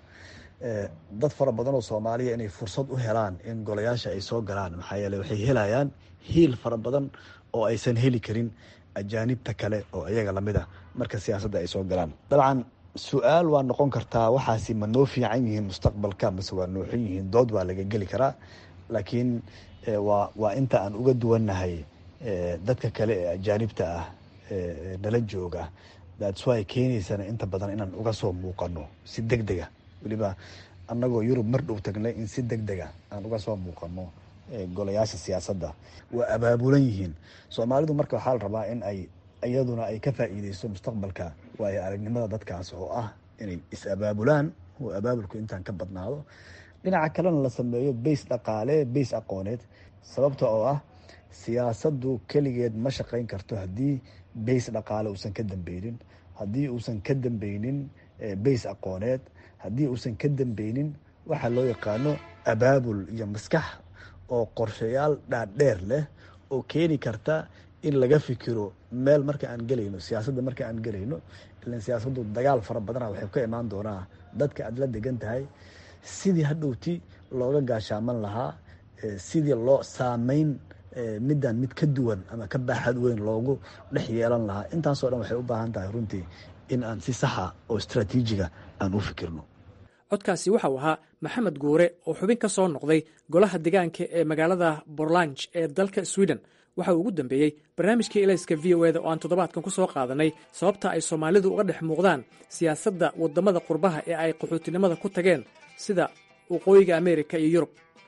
dad fara badan oo soomaaliya inay fursad u helaan in golayaasha ay soo galaan, maxaa yeele waxay helayaan hiil fara badan oo aysan heli karin ajaanibta kale oo iyaga lamid a marka siyaasadda ay soo galaan. dabcan su-aal waa noqon kartaa waxaasi ma noo fiican yihiin mustaqbalka mase waa nooxin yihiin, dood waa laga geli karaa. laakiin waa inta aan uga duwannahay dadka kale ee ajaanibta ah nala jooga. that's why keenaysana inta badan inaan uga soo muuqano si degdega, weliba annagoo yurub mar dhow tagnay in si degdega aan uga soo muuqano golayaasha siyaasadda. waa abaabulan yihiin soomaalidu. marka waxaa la rabaa in ay iyaduna ay ka faa'iideyso mustaqbalka waayo aragnimada dadkaas oo ah inay is-abaabulaan oo abaabulku intaan ka badnaado. dhinaca kalena la sameeyo bays dhaqaale, bays aqooneed, sababta oo ah siyaasaddu keligeed ma shaqayn karto haddii bays dhaqaale uusan ka dambeynin, haddii uusan ka dambeynin bays aqooneed, haddii uusan ka dambeynin waxa loo yaqaano abaabul iyo maskax oo qorshayaal dhaadheer leh oo keeni karta in laga fikiro meel marka aan gelayno siyaasadda. marka aan gelayno ilan siyaasaddu dagaal fara badana waxay ka imaan doonaa dadka aad la degan tahay, sidii hadhowti looga gaashaaman lahaa, sidii loo saameyn midaan mid ka duwan ama ka baaxad weyn loogu dhex yeelan lahaa. intaasoo dhan waxay u baahan tahay runtii in aan si saxa oo istraatiijiga aan u fikirno. codkaasi waxa uu ahaa maxamed guure oo xubin ka soo noqday golaha deegaanka ee magaalada burlange ee dalka sweden. waxa uu ugu dambeeyey barnaamijkii elayska v o eda oo aan toddobaadkan ku soo qaadanay sababta ay soomaalidu uga dhex muuqdaan siyaasadda waddamada qurbaha ee ay qaxootinimada ku tageen sida waqooyiga amerika iyo yurub.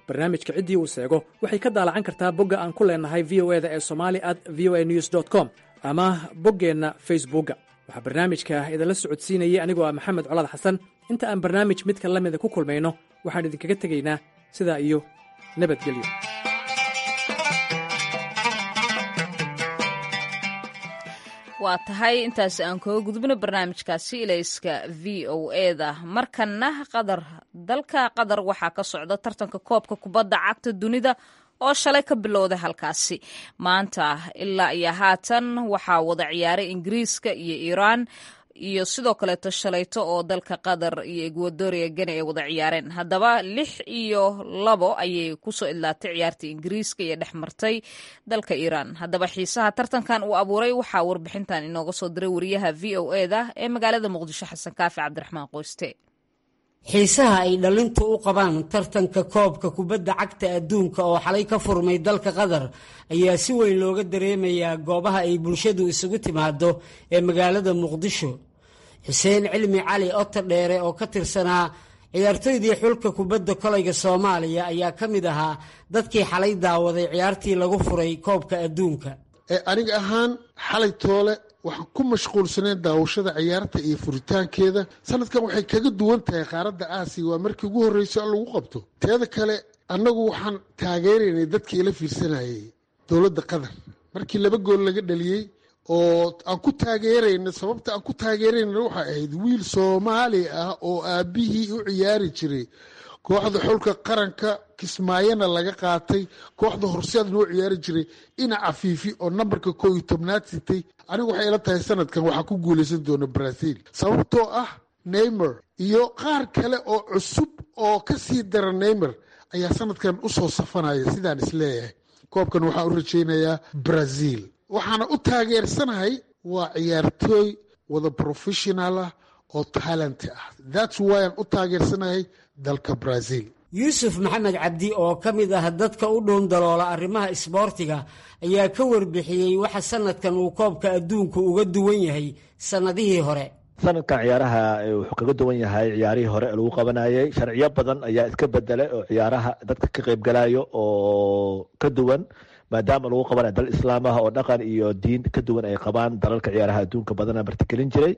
barnaamijka ciddii uu seego waxay ka daalacan kartaa bogga aan ku leenahay voeda ee somali@voanews.com ama boggeenna facebookga. waxaa barnaamijka idinla socodsiinayay anigoo ah maxamed colaad xasan. inta aan barnaamij midka la mida ku kulmayno waxaan idinkaga tegaynaa sidaa iyo nabadgelyo. waa tahay intaasi aan kaga gudubno barnaamijkaasi ilayska v o eda. markana dalka qatar waxaa ka socda tartanka koobka kubadda cagta dunida oo shalay ka bilowday halkaasi. maanta ilaa iyo haatan waxaa wada ciyaaray ingiriiska iyo iiraan iyo sidoo kaleeto shalayto oo dalka qatar iyo ecuadoria gane ay wada ciyaareen. haddaba 6-2 ayay kusoo idlaatay ciyaartii ingiriiska iyo dhex martay dalka iiraan. haddaba xiisaha tartankan uu abuuray waxaa warbixintan inooga soo diray wariyaha v o eda ee magaalada muqdisho xasan kaafi cabdiraxmaan qoyste. xiisaha ay dhalintu u qabaan tartanka koobka kubadda cagta adduunka oo xalay ka furmay dalka qatar ayaa si weyn looga dareemayaa goobaha ay bulshadu isugu timaado ee magaalada muqdisho. xuseen cilmi cali oto dheere oo ka tirsanaa ciyaartoydii xulka kubadda kolayga soomaaliya ayaa ka mid ahaa dadkii xalay daawaday ciyaartii lagu furay koobka adduunka. aniga ahaan xalay toole waxaan ku mashquulsaneen daawashada ciyaarta iyo furitaankeeda. sanadkan waxay kaga duwan tahay qaaradda aasiya, waa markii ugu horreysa lagu qabto. teeda kale annagu waxaan taageeraynay dadkii ila fiirsanayay dowladda qatar markii 2 gool laga dhaliyey oo aan ku taageerayna. sababta aan ku taageerayna waxay ahayd wiil Soomaali ah oo aabihii u ciyaari jiray kooxda xulka qaranka Kismaayana laga qaatay, kooxda horseedna u ciyaari jiray ina cafiifi oo nambarka 11aad sitay. anigu waxay ila tahay sanadkan waxaa ku guuleysan doona Brazil sababtoo ah Neymar iyo qaar kale oo cusub oo ka sii dara Neymar ayaa sanadkan u soo safanaya. sidaan isleeyahay koobkan waxaa u rajaynayaa Brazil. waxaana u taageersanahay waa ciyaartooy wada professional ah oo talent ah. that's why aan u taageersanahay dalka Brazil. yuusuf maxamed cabdi oo ka mid ah dadka u dhown daloola arrimaha isboortiga ayaa ka warbixiyey waxa sanadkan uu koobka adduunku uga duwan yahay sanadihii hore. sanadkan ciyaaraha wuxuu kaga duwan yahay ciyaarihii hore lagu qabanayay. sharciyo badan ayaa iska bedelay oo ciyaaraha dadka ka qaybgalayo oo ka duwan, maadaama lagu qabanayo dal islaam ah oo dhaqan iyo diin ka duwan ay qabaan dalalka ciyaaraha adduunka badana martigelin jiray.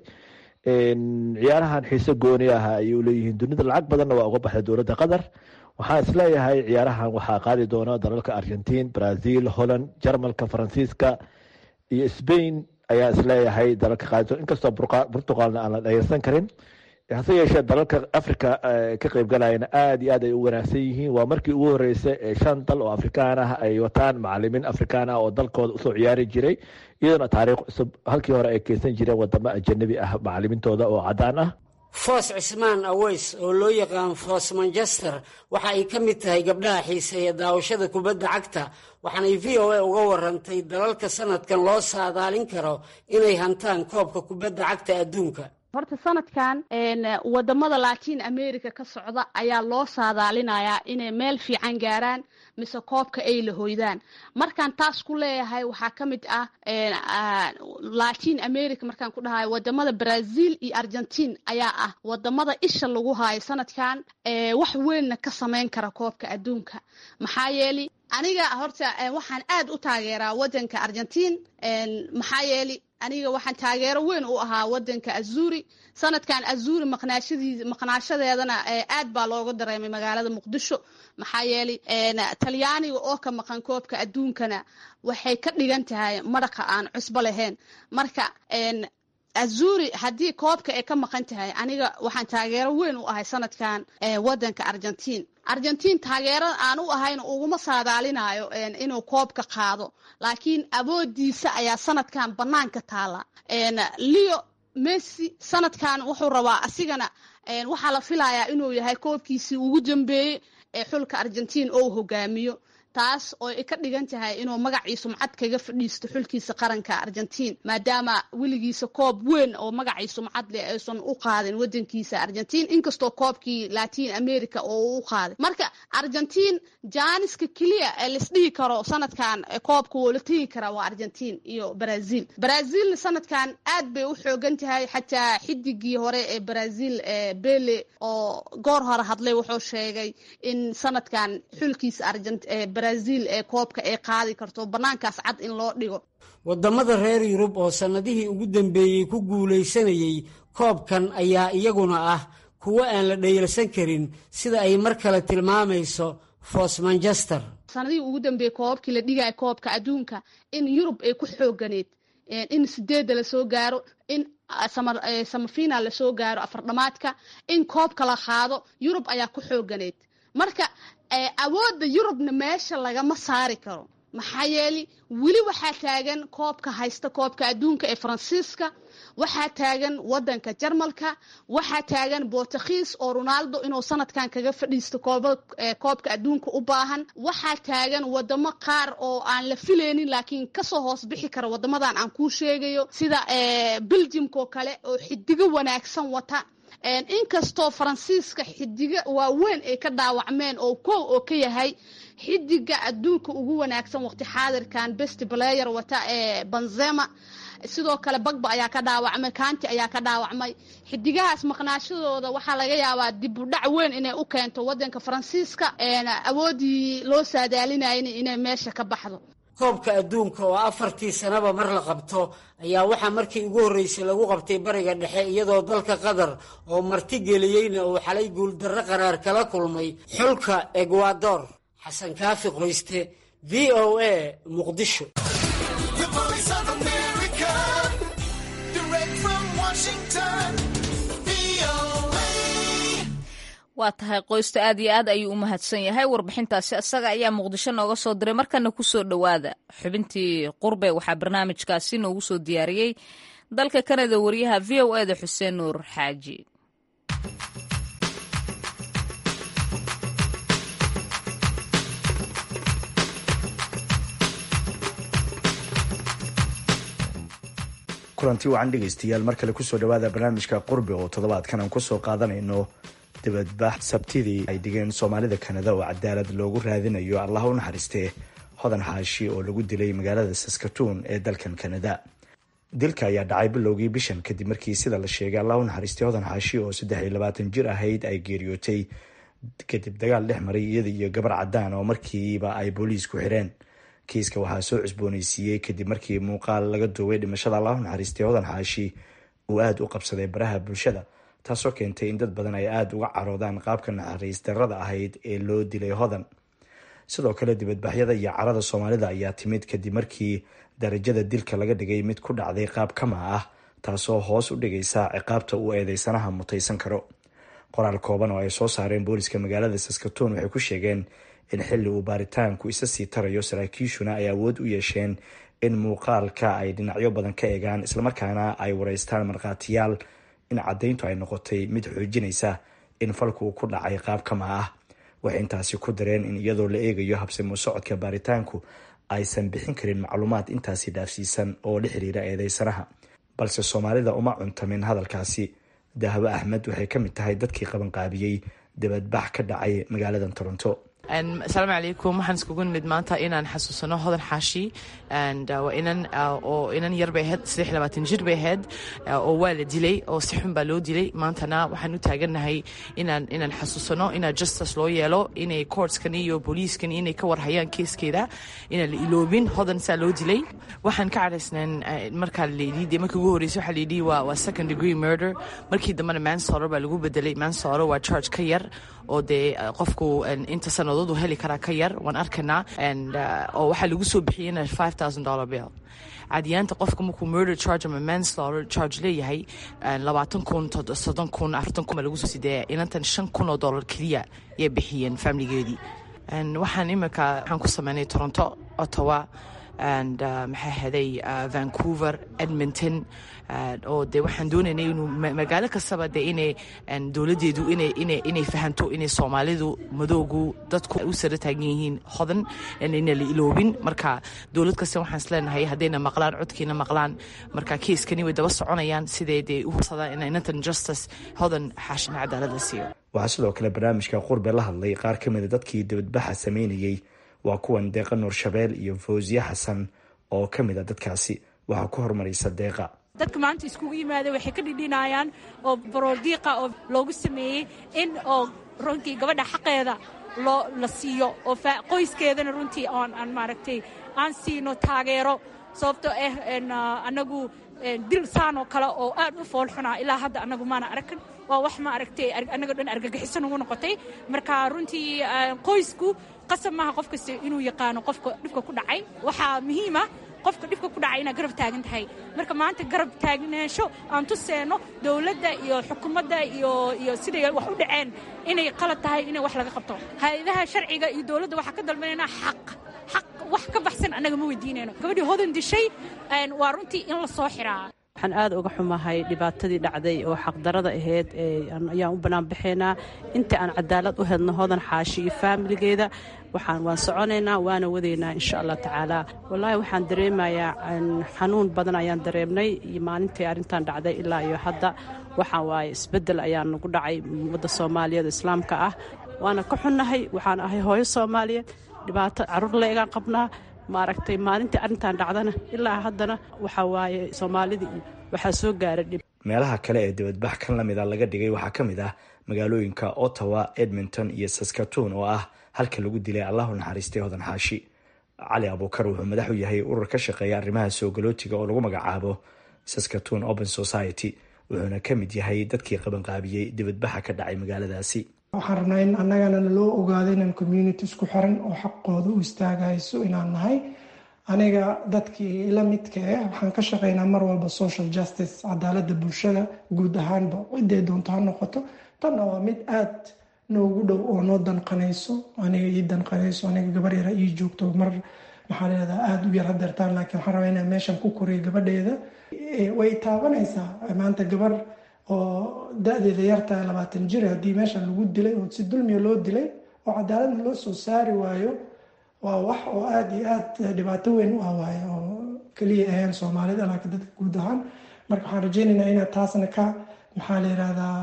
ciyaarahan xiise gooni ah ayay u leeyihiin dunida. lacag badanna waa uga baxday dowladda qatar. waxaan isleeyahay ciyaarahan waxaa qaadi doona dalalka Argentiin, Brazil, Holland, Jarmalka, Faransiiska iyo Spain ayaa isleeyahay dalalka qaadi. inkastoo Portugalna aan la dhageysan karin, hase yeeshee dalalka Afrika ka qaybgalayana aad iyo aad ay u wanaagsan yihiin. waa markii ugu horeysay 5 dal oo Afrikaan ah ay wataan macalimiin Afrikaan ah oo dalkooda usoo ciyaari jiray, iyadana taariikh cusub. halkii hore ay keensan jireen wadamo ajnabi ah macalimiintooda oo cadaan ah. foos cismaan aweys oo loo yaqaan foos Manchester waxa ay ka mid tahay gabdhaha xiiseeya daawashada kubadda cagta, waxaanay v o a uga warantay dalalka sanadkan loo saadaalin karo inay hantaan koobka kubadda cagta adduunka. horta sanadkan wadamada Latin America ka socda ayaa loo saadaalinayaa inay meel fiican gaaraan mise koobka ay la hoydaan. markaan taas ku leeyahay waxaa ka mid ah Latin America markaan ku dhahay wadamada Brazil iyo Argentina ayaa ah wadamada isha lagu hayo sanadkan wax weyn ka sameyn kara koobka adduunka. maxaa yeelay aniga horta waxaan aad u taageeraa wadanka Argentina. maxaa yeelay aniga waxaan taageero weyn u ahaa wadanka Azuri. sanadkan Azuri maqnaashadeedana aad baa looga dareemay magaalada Muqdisho. maxaa yeelay Talyaaniga oo ka maqan koobka adduunkana waxay ka dhigan tahay maraqa aan cusbo lahayn. marka Azuri haddii koobka ay ka maqan tahay aniga waxaan taageero weyn u ahay sanadkan wadanka Argentina. Argentina taageero aan u ahayn uguma saadaalinayo inuu koobka qaado, laakiin awoodiisa ayaa sanadkan banaanka taala. Leo Messi sanadkan wuxuu rabaa asigana waxaa la filayaa inuu yahay koobkiisii ugu dambeeyay ee xulka Argentina oo hogaamiyo. taas oo ay ka dhigan tahay inuu magacii sumcad kaga fadhiisto xulkiisa qaranka Argentina maadaama wiligiisa koob weyn oo magacii sumcad leh aysan u qaadin wadankiisa Argentina inkastoo koobkii Latin America oo u qaaday marka Argentina jaaniska kaliya ee la isdhihi karo sanadkan koobka wuu la tagi karaa waa Argentina iyo Brazil sanadkan aad bay u xoogan tahay xataa xidigii hore ee Brazil Pele oo goor hore hadlay wuxuu sheegay in sanadkan xulkiisa Brazil ee koobka ay qaadi karto banaankaas cad in loo dhigo wadamada reer Yurub oo sanadihii ugu dambeeyay ku guuleysanayay koobkan ayaa iyaguna ah kuwa aan la dheeyalsan karin sida ay mar kale tilmaamayso Fos Manchester sanadihii ugu dambeeyay koobkii la dhigay koobka adduunka in Yurub ay ku xooganeed in 8 la soo gaaro in semifinal la soo gaaro afar dhamaadka in koobka la qaado Yurub ayaa ku xooganeed marka awoodda Yurubna meesha lagama saari karo maxaa yeelay wili waxaa taagan koobka haysta koobka adduunka ee Faransiiska waxaa taagan wadanka Jarmalka waxaa taagan Portugiis oo Ronaldo inuu sanadkan kaga fadhiisto koobka adduunka u baahan waxaa taagan wadamo qaar oo aan la filaynin laakiin ka soo hoos bixi kara wadamadan aan ku sheegayo sida Belgium oo kale oo xidiga wanaagsan wata inkastoo Faransiiska xidiga waaweyn ay ka dhaawacmeen oo koow oo ka yahay xidiga adduunka ugu wanaagsan waqti xaadirkan best player wata Benzema sidoo kale Pogba ayaa ka dhaawacmay Kanté ayaa ka dhaawacmay xidigahaas maqnaashadooda waxa laga yaabaa dib u dhac weyn inay u keento wadanka Faransiiska awoodii loo saadaalinayay inay meesha ka baxdo koobka adduunka oo 4 sanaba mar la qabto ayaa waxa markii ugu horeysay lagu qabtay bariga dhexe iyadoo dalka Qatar oo marti geliyayna uu xalay guul darro qaraar kala kulmay xulka Ecuador Xasan Kaafi Qoyste VOA Muqdisho waa tahay Qoyste aad iyo aad ayuu u mahadsan yahay warbixintaasi asaga ayaa Muqdisho nooga soo diray markana ku soo dhawaada xubintii qurbe waxa barnaamijkaasi noogu soo diyaariyay dalka Kanada wariyaha VOA da Xuseen Nuur Xaaji kulanti wacan dhegeystayaal mar kale kusoo dhawaada barnaamijka qurbe oo toddobaadkan aan kusoo qaadanayno dibadbax sabtidii ay dhigeen Soomaalida Kanada oo cadaalad loogu raadinayo Allah u naxariistee Hodan Xaashi oo lagu dilay magaalada Saskatoon ee dalkan Kanada. Dilka ayaa dhacay bilowgii bishan kadib markii sida la sheegay Allah u naxariistee Hodan Xaashi oo 23 jir ahayd ay geeriyootay kadib dagaal dhex maray iyada iyo gabar cadaan oo markiiba ay booliisku xireen. kiiska waxaa soo cusboonaysiiyey kadib markii muuqaal laga duubay dhimashada Allah u naxariistee Hodan Xaashi uu aad u qabsaday baraha bulshada taasoo keentay in dad badan ay aad uga caroodaan qaabka naxariis darrada ahayd ee loo dilay Hodan. sidoo kale dibadbaxyada iyo carada Soomaalida ayaa timid kadib markii darajada dilka laga dhigay mid ku dhacday qaab kama ah taasoo hoos u dhigaysa ciqaabta uu eedeysanaha mutaysan karo. qoraal kooban oo ay soo saareen booliska magaalada Saskatoon waxay ku sheegeen in xilli uu baaritaanku isa sii tarayo saraakiishuna ay awood u yeesheen in muuqaalka ay dhinacyo badan ka eegaan islamarkaana ay wareystaan markhaatiyaal in caddayntu ay noqotay mid xoojinaysa in falku uu ku dhacay qaab kama ah. waxay intaasi ku dareen in iyadoo la eegayo habsami u socodka baaritaanku aysan bixin karin macluumaad intaasi dhaafsiisan oo la xiriira eedeysanaha balse Soomaalida uma cuntamin hadalkaasi. Dahabo Axmed waxay ka mid tahay dadkii qabanqaabiyey dibadbax ka dhacay magaalada Toronto. asalaamu calaykum waxaan iskugu nimid maanta inaan xasuusano Hodan Xaashi oo inan yar bay ahayd 23 jir bay ahayd oo waa la dilay oo si xun baa loo dilay maantana waxaan u taagannahay inaan xasuusano inaa justice loo yeelo inay courtskan iyo booliiskan inay ka warhayaan keeskeeda inaan la iloobin Hodan saa loo dilay. waxaan ka caraysnaan markaa markii ugu horreysay waxaa layidhi waa second degree murder markii dambena manslaughter baa lagu bedelay. manslaughter waa charge ka yar oo dee qofku inta sanadoodu heli karaa ka yar waan arkanaa oo waxaa lagu soo bixiyay $5,000 bill. cadiyaanta qofka markuu murder charge ama manslaughter charge leeyahay 20,000 30,000 40,000 baa lagu soo sidee inantan $5,000 keliya yay bixiyeen familigeedii. waxaan ku sameynay Toronto, Ottawa, and maxaa haday Vancouver, Edmonton, oo dee waxaan doonaynay inuu magaalo kastaba dee inay dowladeedu inay fahanto inay Soomaalidu madowgu dadku u sara taagan yihiin hodan inay la iloobin. Marka dowlad kasta waxaan isleenahay haddayna maqlaan codkiina maqlaan, marka kiiskani way daba soconayaan sidee dee u hubsadaan in Nathan Justice hodan xaashin cadaalad la siiyo. waxaa sidoo kale barnaamijka qurbe la hadlay qaar ka mid a dadkii dibadbaxa sameynayey waa kuwan Deeqa Nuur Shabeel iyo Fawziya Xasan oo ka mid a dadkaasi. waxaa ku hormaraysa Deeqa. dadka maanta iskugu yimaada waxay ka dhidhinayaan oo baroodiiqa oo loogu sameeyey in oo runtii gabadha xaqeeda la siiyo oo qoyskeedana runtii aan maaragtay aan siino taageero sababtoo anagu dil saan oo kale oo aad u foolxunaa ilaa hadda anagu maana arkan waa wax ma aragtay anaga dhan argagixisan ugu noqotay. marka runtii qoysku qasab maaha qof kasta inuu yaqaano qofka dhibka ku dhacay. waxaa muhiima qofka dhibka ku dhacay inaad garab taagan tahay. marka maanta garab taagnaansho aan tuseeno dowladda iyo xukuumadda iyo siday wax u dhaceen inay qalad tahay inay wax laga qabto. hay-adaha sharciga iyo dowladda waxaa ka dalbanaynaa xaq wax ka baxsan annaga ma weydiinayno. gabadhii hodan dishay waa runtii in la soo xiraa. waxaan aad uga xumahay dhibaatadii dhacday oo xaqdarada ahayd ayaan u bannaan baxaynaa inta aan cadaalad u helno hodan xaashi iyo faamiligeeda. waan soconaynaa waana wadaynaa insha allah tacaala. wallaahi waxaan dareemayaa xanuun badan ayaan dareemnay iyo maalintii arrintan dhacday ilaa iyo hadda waxaa waaye isbeddel ayaa nagu dhacay ummadda soomaaliyeed islaamka ah. waana ka xunnahay. waxaan ahay hooyo soomaaliyeed dhibaato carruur leegaan qabnaa. maaragtay maalintii arrintan dhacdana ilaa haddana waxaa waaye soomaalidii waxaa soo gaara dhib. meelaha kale ee dibadbax kan lamida laga dhigay waxaa ka mid ah magaalooyinka Ottawa, Edmonton iyo Saskatoon oo ah halka lagu dilay Allahu naxariistay hodan xaashi. Cali Abuukar wuxuu madax u yahay urur ka shaqeeya arrimaha soo galootiga oo lagu magacaabo Saskatoon Open Society, wuxuuna ka mid yahay dadkii qabanqaabiyey dibadbaxa ka dhacay magaaladaasi. waxaan rabnaa in annagana loo ogaado inaan community isku xiran oo xaqooda u istaagayso inaan nahay. aniga dadkii ila midka waxaan ka shaqeynaa mar walba social justice, cadaaladda bulshada guud ahaanba ciday doonto ha noqoto. tanna waa mid aad noogu dhow oo noo danqanayso. aniga ii danqanayso. aniga gabar yara ii joogto mar maxaa leedaha aada u yar hadeertaan, laakiin waxaan rabaa inaan meeshan ku koriyo gabadheeda. way taabanaysaa maanta gabar oo da-deeda yartahay 20 jir haddii meeshan lagu dilay oo si dulmiya loo dilay oo cadaaladna loo soo saari waayo waa wax oo aada iyo aad dhibaato weyn u ah waayo oo keliya ahayn soomaalida laakiin dadka guud ahaan. marka waxaan rajeynaynaa inaad taasna ka maxaa la yidhahdaa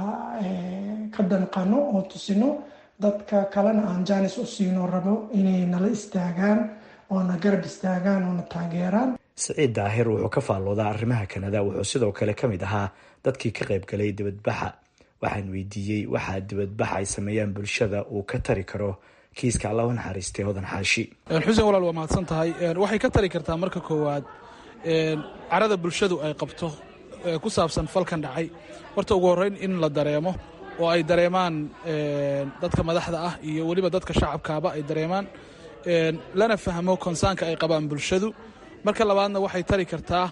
ka danqano oo tusino dadka kalena aan jaanis u siino rabo inay nala istaagaan oo na garab istaagaan oo na taageeraan. Siciid Daahir wuxuu ka faalloodaa arrimaha Kanada. wuxuu sidoo kale ka mid ahaa dadkii ka qayb galay dibadbaxa. waxaan weydiiyey waxaa dibadbaxa ay sameeyaan bulshada uu ka tari karo kiiska Allahu naxariistay hodan xaashi. xuseen walaal waa mahadsan tahay. waxay ka tari kartaa marka koowaad carada bulshadu ay qabto ku saabsan falkan dhacay. horta ugu horreyn in la dareemo oo ay dareemaan dadka madaxda ah iyo weliba dadka shacabkaaba ay dareemaan lana fahmo konsaanka ay qabaan bulshadu. marka labaadna waxay tari kartaa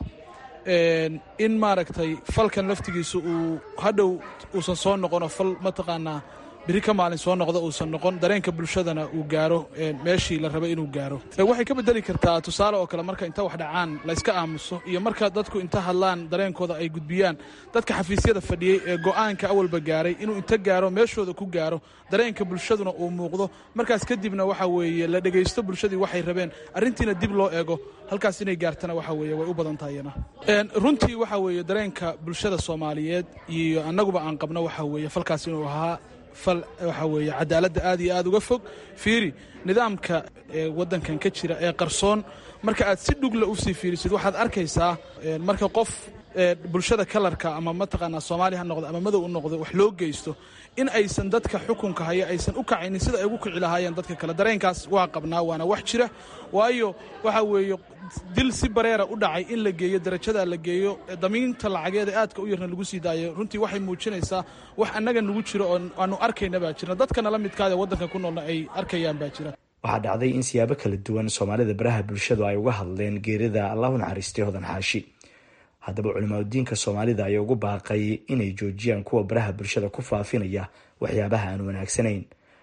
in maaragtay falkan laftigiisu uu hadhow uusan soo noqon oo fal mataqaanaa biri ka maalin soo noqda uusan noqon. dareenka bulshadana uu gaaro meeshii la rabay inuu gaaro. waxay ka bedeli kartaa tusaale oo kale marka inta wax dhacaan layska aamuso iyo marka dadku inta hadlaan dareenkooda ay gudbiyaan. dadka xafiisyada fadhiyey ee go-aanka awalba gaaray inuu inta gaaro meeshooda ku gaaro dareenka bulshaduna uu muuqdo. markaas kadibna waxa weeye la dhegaysto bulshadii waxay rabeen arrintiina dib loo eego halkaas inay gaartana waxa weeye way u badan tahayna. runtii waxa weeye dareenka bulshada Soomaaliyeed iyo annaguba aan qabno waxa weeye falkaas inuu ahaa fal waxa weeye cadaaladda aad iyo aad uga fog. fiiri nidaamka waddankan ka jira ee qarsoon marka aad si dhugla u sii fiirisid waxaad arkaysaa marka qof bulshada kalarka ama mataqaanaa Soomaali ha noqdo ama madow u noqdo wax loo geysto in aysan dadka xukunka haya aysan u kacaynin sida ay ugu kici lahaayeen dadka kale. dareenkaas waa qabnaa waana wax jira. waayo waxa weeye dil si bareera u dhacay in la geeyo darajada la geeyo damiinta lacageeda aadka u yarna lagu sii daayo runtii waxay muujinaysaa wax annaga nagu jiro oo aanu arkayna baa jira dadkana la midkaada waddanka ku noolna ay arkayaan baa jira. waxaa dhacday in siyaabo kala duwan Soomaalida baraha bulshadu ay uga hadleen geerida Allahu naxariistay hodan xaashi. haddaba culimaadudiinka Soomaalida ayaa ugu baaqay inay joojiyaan kuwa baraha bulshada ku faafinaya waxyaabaha aan wanaagsanayn.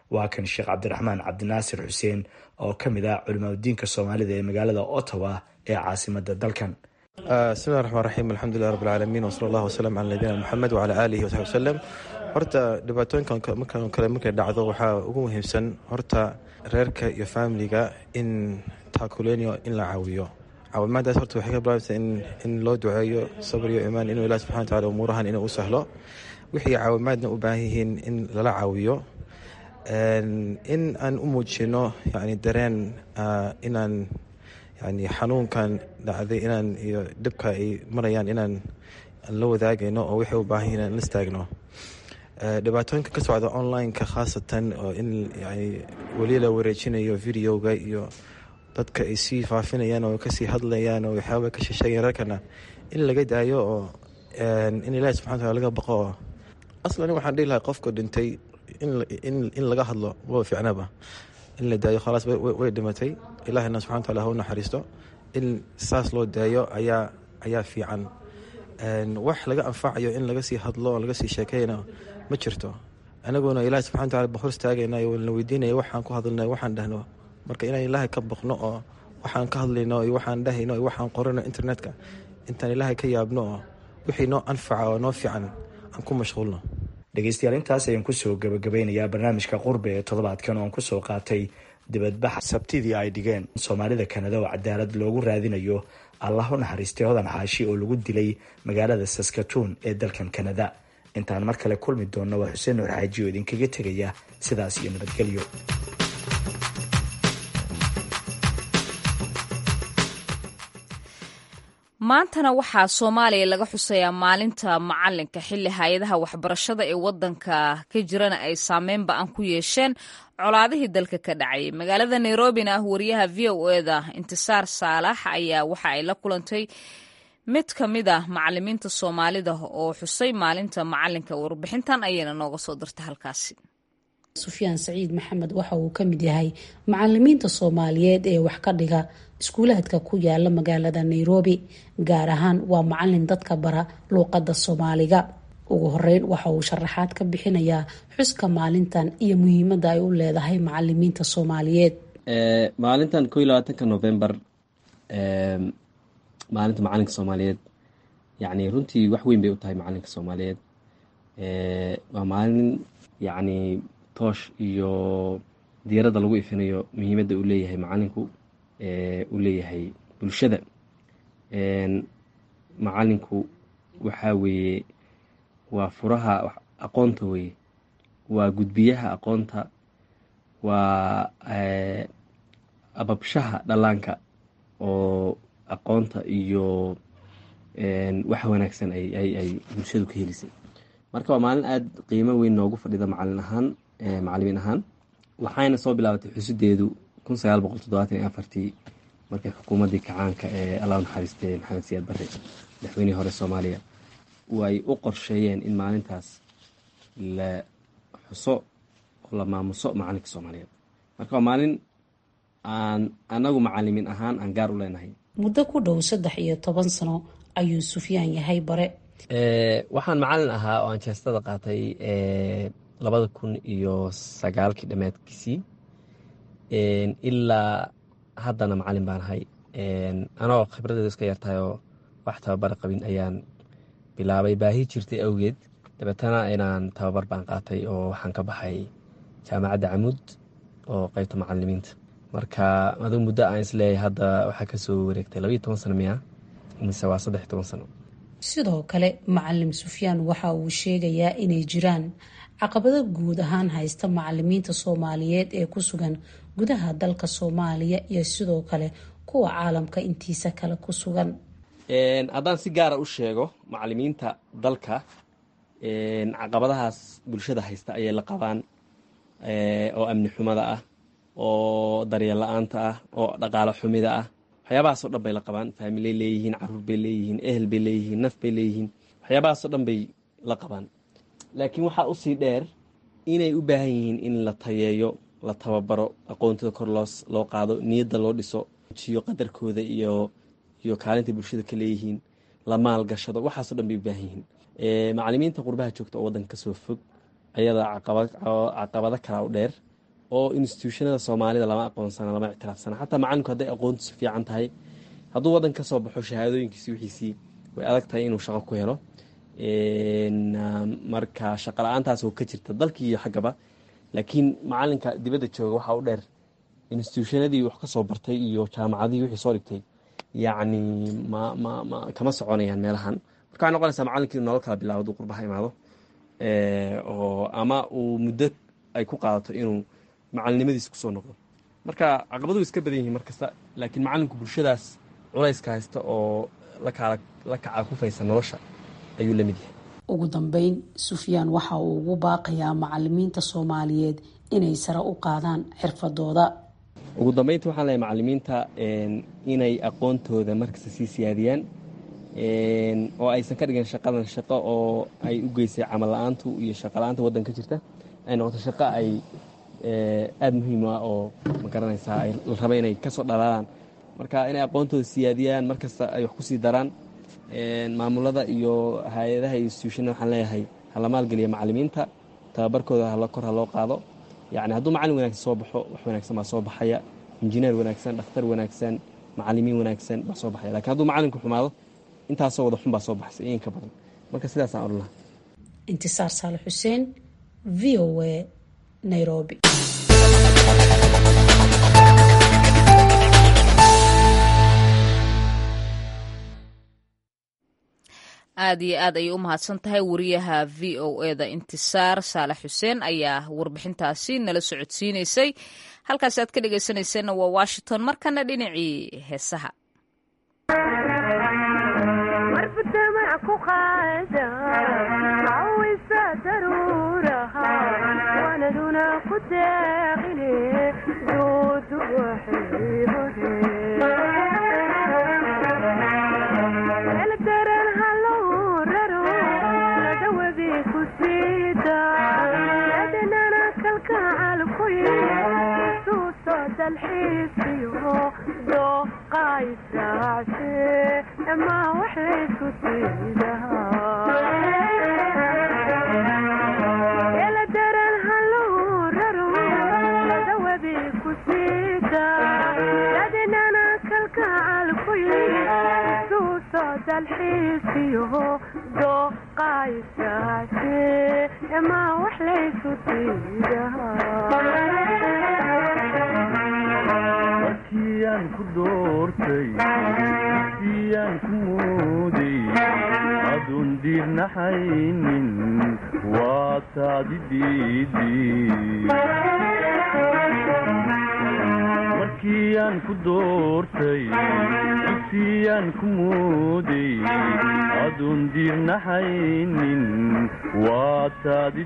waa kan sheekh cabdiraxmaan cabdinaasir xuseen oo ka mid ah culimaadudiinka soomaalida ee magaalada Ottawa ee caasimada dalkan. bismillahi raxmaan raxiim, alxamdulilah rabbi alcaalamiin, wasala allahu wasalam cala nabiyina moxamed wacala aalihi wasaxbi wasalam. horta dhibaatooyinkan markay dhacdo waxaa ugu muhiimsan horta reerka iyo faamiliga in taakuleeniyo in la caawiyo. caawimaadaas horta waxay ka bilaabeysaa in loo duceeyo sabir iyo imaan inuu ilaah subxana wataala umuurahan inuu u sahlo. wixii caawimaadna u baahan yihiin in lala caawiyo, in aan u muujino yani dareen inaan yani xanuunkan dhacday inaan iyo dhibka ay marayaan inaan la wadaagayno oo waxay u baahan yihiin aan la istaagno. dhibaatooyinka ka socda online-ka khaasatan oo in yani weli la wareejinayo videoga iyo dadka ay sii faafinayaan oo kasii hadlayaan oo waxyaaba ka shisheeyan reerkana in laga daayo oo in ilaahi subxana wataala laga baqo. aslan waxaan dhihi lahaa qofka dhintay in laga hadlo waa ficnaba, in la daayo khalaas way dhimatay, ilaahina subxana wataala ha u naxariisto. in saas loo daayo ayaa fiican. wax laga anfacayo in laga sii hadlo oo laga sii sheekeyna ma jirto. anaguna ilaahi subxana wataala ba hor istaagaynayo la weydiinaya waxaan ku hadalnay waxaan dhahno. marka inaan ilaahay ka baqno oo waxaan ka hadlayno iyo waxaan dhahayno iyo waxaan qorano internetka intaan ilaahay ka yaabno oo wixii noo anfaca oo noo fiican aan ku mashquulno. dhegeystayaal, intaas ayaan kusoo gabagabeynayaa barnaamijka qurbe ee toddobaadkan oo aan kusoo qaatay dibadbaxa sabtidii ay dhigeen soomaalida Kanada oo cadaalad loogu raadinayo allah u naxariistay hodan xaashi oo lagu dilay magaalada Saskatoon ee dalkan Kanada. intaan mar kale kulmi doonno waa Xuseen Nuur Xaaji oo idinkaga tegaya sidaas iyo nabadgelyo. maantana waxaa Soomaaliya laga xusayaa maalinta macalinka xilli hay-adaha waxbarashada ee wadanka ka jirana ay saameyn ba'an ku yeesheen colaadihii dalka ka dhacay. magaalada Nairobina wariyaha VOA-da Intisaar Saalax ayaa waxa ay la kulantay mid ka mid ah macalimiinta Soomaalida oo xusay maalinta macalinka. warbixintan ayayna nooga soo dirtay halkaasi. Sufyaan Saciid Maxamed waxa uu ka mid yahay macalimiinta Soomaaliyeed ee wax ka dhiga iskuulaadka ku yaala magaalada Nairobi, gaar ahaan waa macalin dadka bara luqadda Soomaaliga. ugu horeyn waxa uu sharaxaad ka bixinayaa xuska maalintan iyo muhiimadda ay u leedahay macalimiinta Soomaaliyeed. maalintan 21 November maalinta macalinka Soomaaliyeed yani runtii wax weyn bay u tahay macalinka Soomaaliyeed. waa maalin yani toosh iyo diiradda lagu ifinayo muhiimadda uu leeyahay macalinku uu leeyahay bulshada. macalinku waxaa weeye waa furaha aqoonta weye, waa gudbiyaha aqoonta, waa ababshaha dhallaanka oo aqoonta iyo wax wanaagsan ay bulshadu ka helisay. marka waa maalin aada qiimo weyn noogu fadhida macalimiin ahaan. waxayna soo bilaabatay xusideedu 1974 markay xukuumaddii kacaanka ee allah u naxariistay maxamed siyaad barre madaxweynihii hore Soomaaliya way u qorsheeyeen in maalintaas la xuso oo la maamuso macalinka Soomaaliyeed. marka waa maalin aan anagu macalimiin ahaan aan gaar u leenahay. muddo ku dhow 13 sano ayuu Sufyaan yahay bare. waxaan macalin ahaa oo aan jeestada qaatay 2009 dhammaadkiisii ilaa haddana macalin baan ahay. anoo khibradeedu iska yartahay oo wax tababar qabin ayaan bilaabay baahi jirtay awgeed. dabeetana inaan tababar baan qaatay oo waxaan ka baxay jaamacadda Camuud oo qaybta macalimiinta. marka aduu muddo aan isleeyahay hadda waxaa kasoo wareegtay 12 sano miya mise waa 13 sano. sidoo kale macalim Sufyaan waxa uu sheegayaa inay jiraan caqabado guud ahaan haysta macalimiinta Soomaaliyeed ee ku sugan gudaha dalka Soomaaliya iyo sidoo kale kuwa caalamka intiisa kale ku sugan. haddaan si gaara u sheego macalimiinta dalka caqabadahaas bulshada haysta ayay la qabaan, oo amni xumada ah, oo daryeel la-aanta ah, oo dhaqaalo xumida ah. waxyaabahaasoo dhan bay la qabaan. faamiley leeyihiin, caruur bay leeyihiin, ehel bay leeyihiin, naf bay leeyihiin. waxyaabahaasoo dhan bay la qabaan. laakiin waxaa usii dheer inay u baahan yihiin in la tayeeyo, la tababaro, aqoontooda kor loo qaado, niyadda loo dhiso, jiyo qadarkooda iyo kaalinta bulshada ka leeyihiin, la maalgashado. waxaasoo dhan bay u baahan yihiin. macalimiinta qurbaha joogta oo waddanka kasoo fog ayada caqabado kala u dheer oo institutionada soomaalida lama aqoonsana, lama ictiraafsana. xataa macalinku hadday aqoontiisu fiican tahay, hadduu waddan ka soo baxo shahaadooyinkiisi wixiisii way adag tahay inuu shaqo ku helo. marka shaqo la-aantaas oo ka jirta dalkii iyo xaggaba. laakiin macalinka dibadda jooga waxaa u dheer institutionadii wax ka soo bartay iyo jaamacadihii wixii soo dhigtay, yacni kama soconayaan meelahan. marka waxay noqonaysaa macalinkii inuu nolol kala bilaabo hadduu qurbaha imaado, oo ama uu muddo ay ku qaadato inuu macalinimadiis kusoo noqdo. marka caqabaduhu iska badan yihiin markasta, laakiin macalinku bulshadaas culayska haysta oo la kaca kufaysa nolosha ayuu la mid yahay. ugu dambeyn, Sufyaan waxa uu ugu baaqayaa macalimiinta Soomaaliyeed inay sare u qaadaan xirfadooda. ugu dambeyntii waxaan leeyahay macalimiinta inay aqoontooda markasta sii siyaadiyaan, oo aysan ka dhigin shaqadan shaqo oo ay u geysay camal la-aantu iyo shaqo la-aanta waddanka jirta, ay noqoto shaqo ay aada muhiim ah oo ma garanaysaa ay la raba inay kasoo dhalaalaan. marka inay aqoontooda siyaadiyaan, markasta ay wax kusii daraan. maamulada iyo hay-adaha iyo institutionada waxaan leeyahay hala maalgeliya macalimiinta, tababarkooda kor ha loo qaado. yacni hadduu macalin wanaagsan soo baxo, wax wanaagsan baa soo baxaya, injineer wanaagsan, dhakhtar wanaagsan, macalimiin wanaagsan baa soo baxaya. lakiin hadduu macalinku xumaado, intaasoo wada xun baa soo baxaysa iyo in ka badan. marka sidaasaan odhan lahaa. Intisaar Saalax Xuseen, v o a, Nairobi. aad iyo aad ayay u mahadsan tahay wariyaha v o eda Intisaar Saalax Xuseen ayaa warbixintaasi nala socodsiinaysay. halkaas aad ka dhegaysanayseena waa Washington. markana dhinacii heesaha. markiyaan ku doortay siyaan ku mooday adoon diirnaxaynin waa taadi markiyaan ku doortay siyaan ku mooday adoon diirnaxaynin waa taadi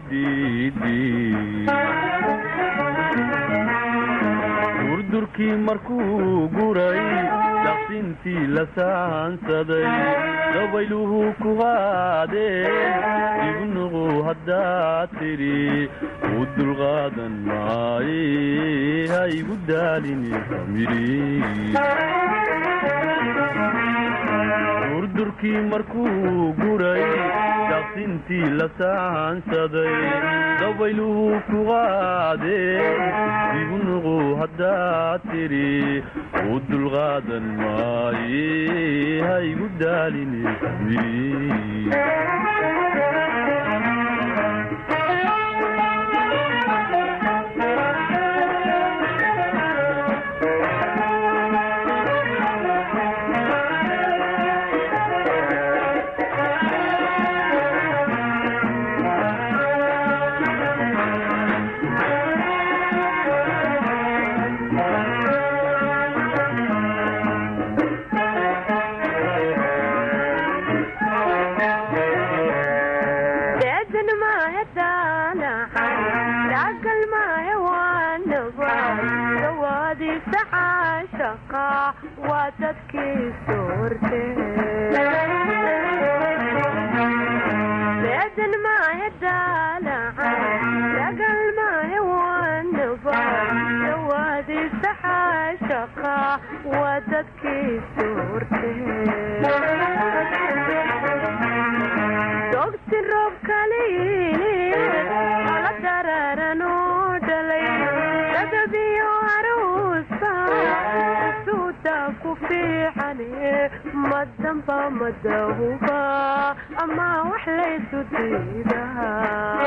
durdurkii markuu guray daqsintii la saansaday dabayluhu ku qaadeen igu nuqu haddaad tidhi u dulqaadan maaye ha igu daalini durdurkii markuu guray daqsintii la saansaday dabayluhu ku qaadeen igu nuqu haddaad tidhi u dulqaadan maaye ha igu daalini damba madahuba ama wax laysu diidahaa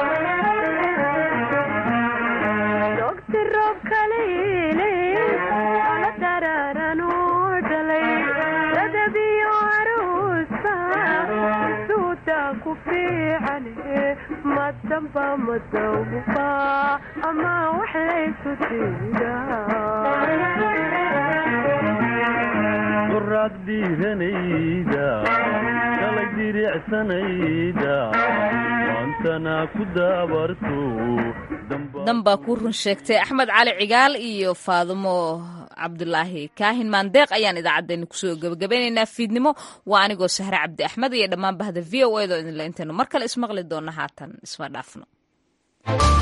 dogti roob kaleyle ala dararanu dhalay dadabiyo aruusa suuda ku fiicane madamba madahuba ama wax laysu diidahaa qoraad dhiiranayda shalay diricsanayda maantana ku daabarto danbaa kuu run sheegtay axmed cali cigaal iyo faadumo cabdulaahi kaahin maandeeq ayaan idaacaddeenna kusoo gebagabeynaynaa fiidnimo waa anigoo sahre cabdi axmed iyo dhammaan bahda v o edo idinle intaynu mar kale ismaqli doonna haatan isma dhaafno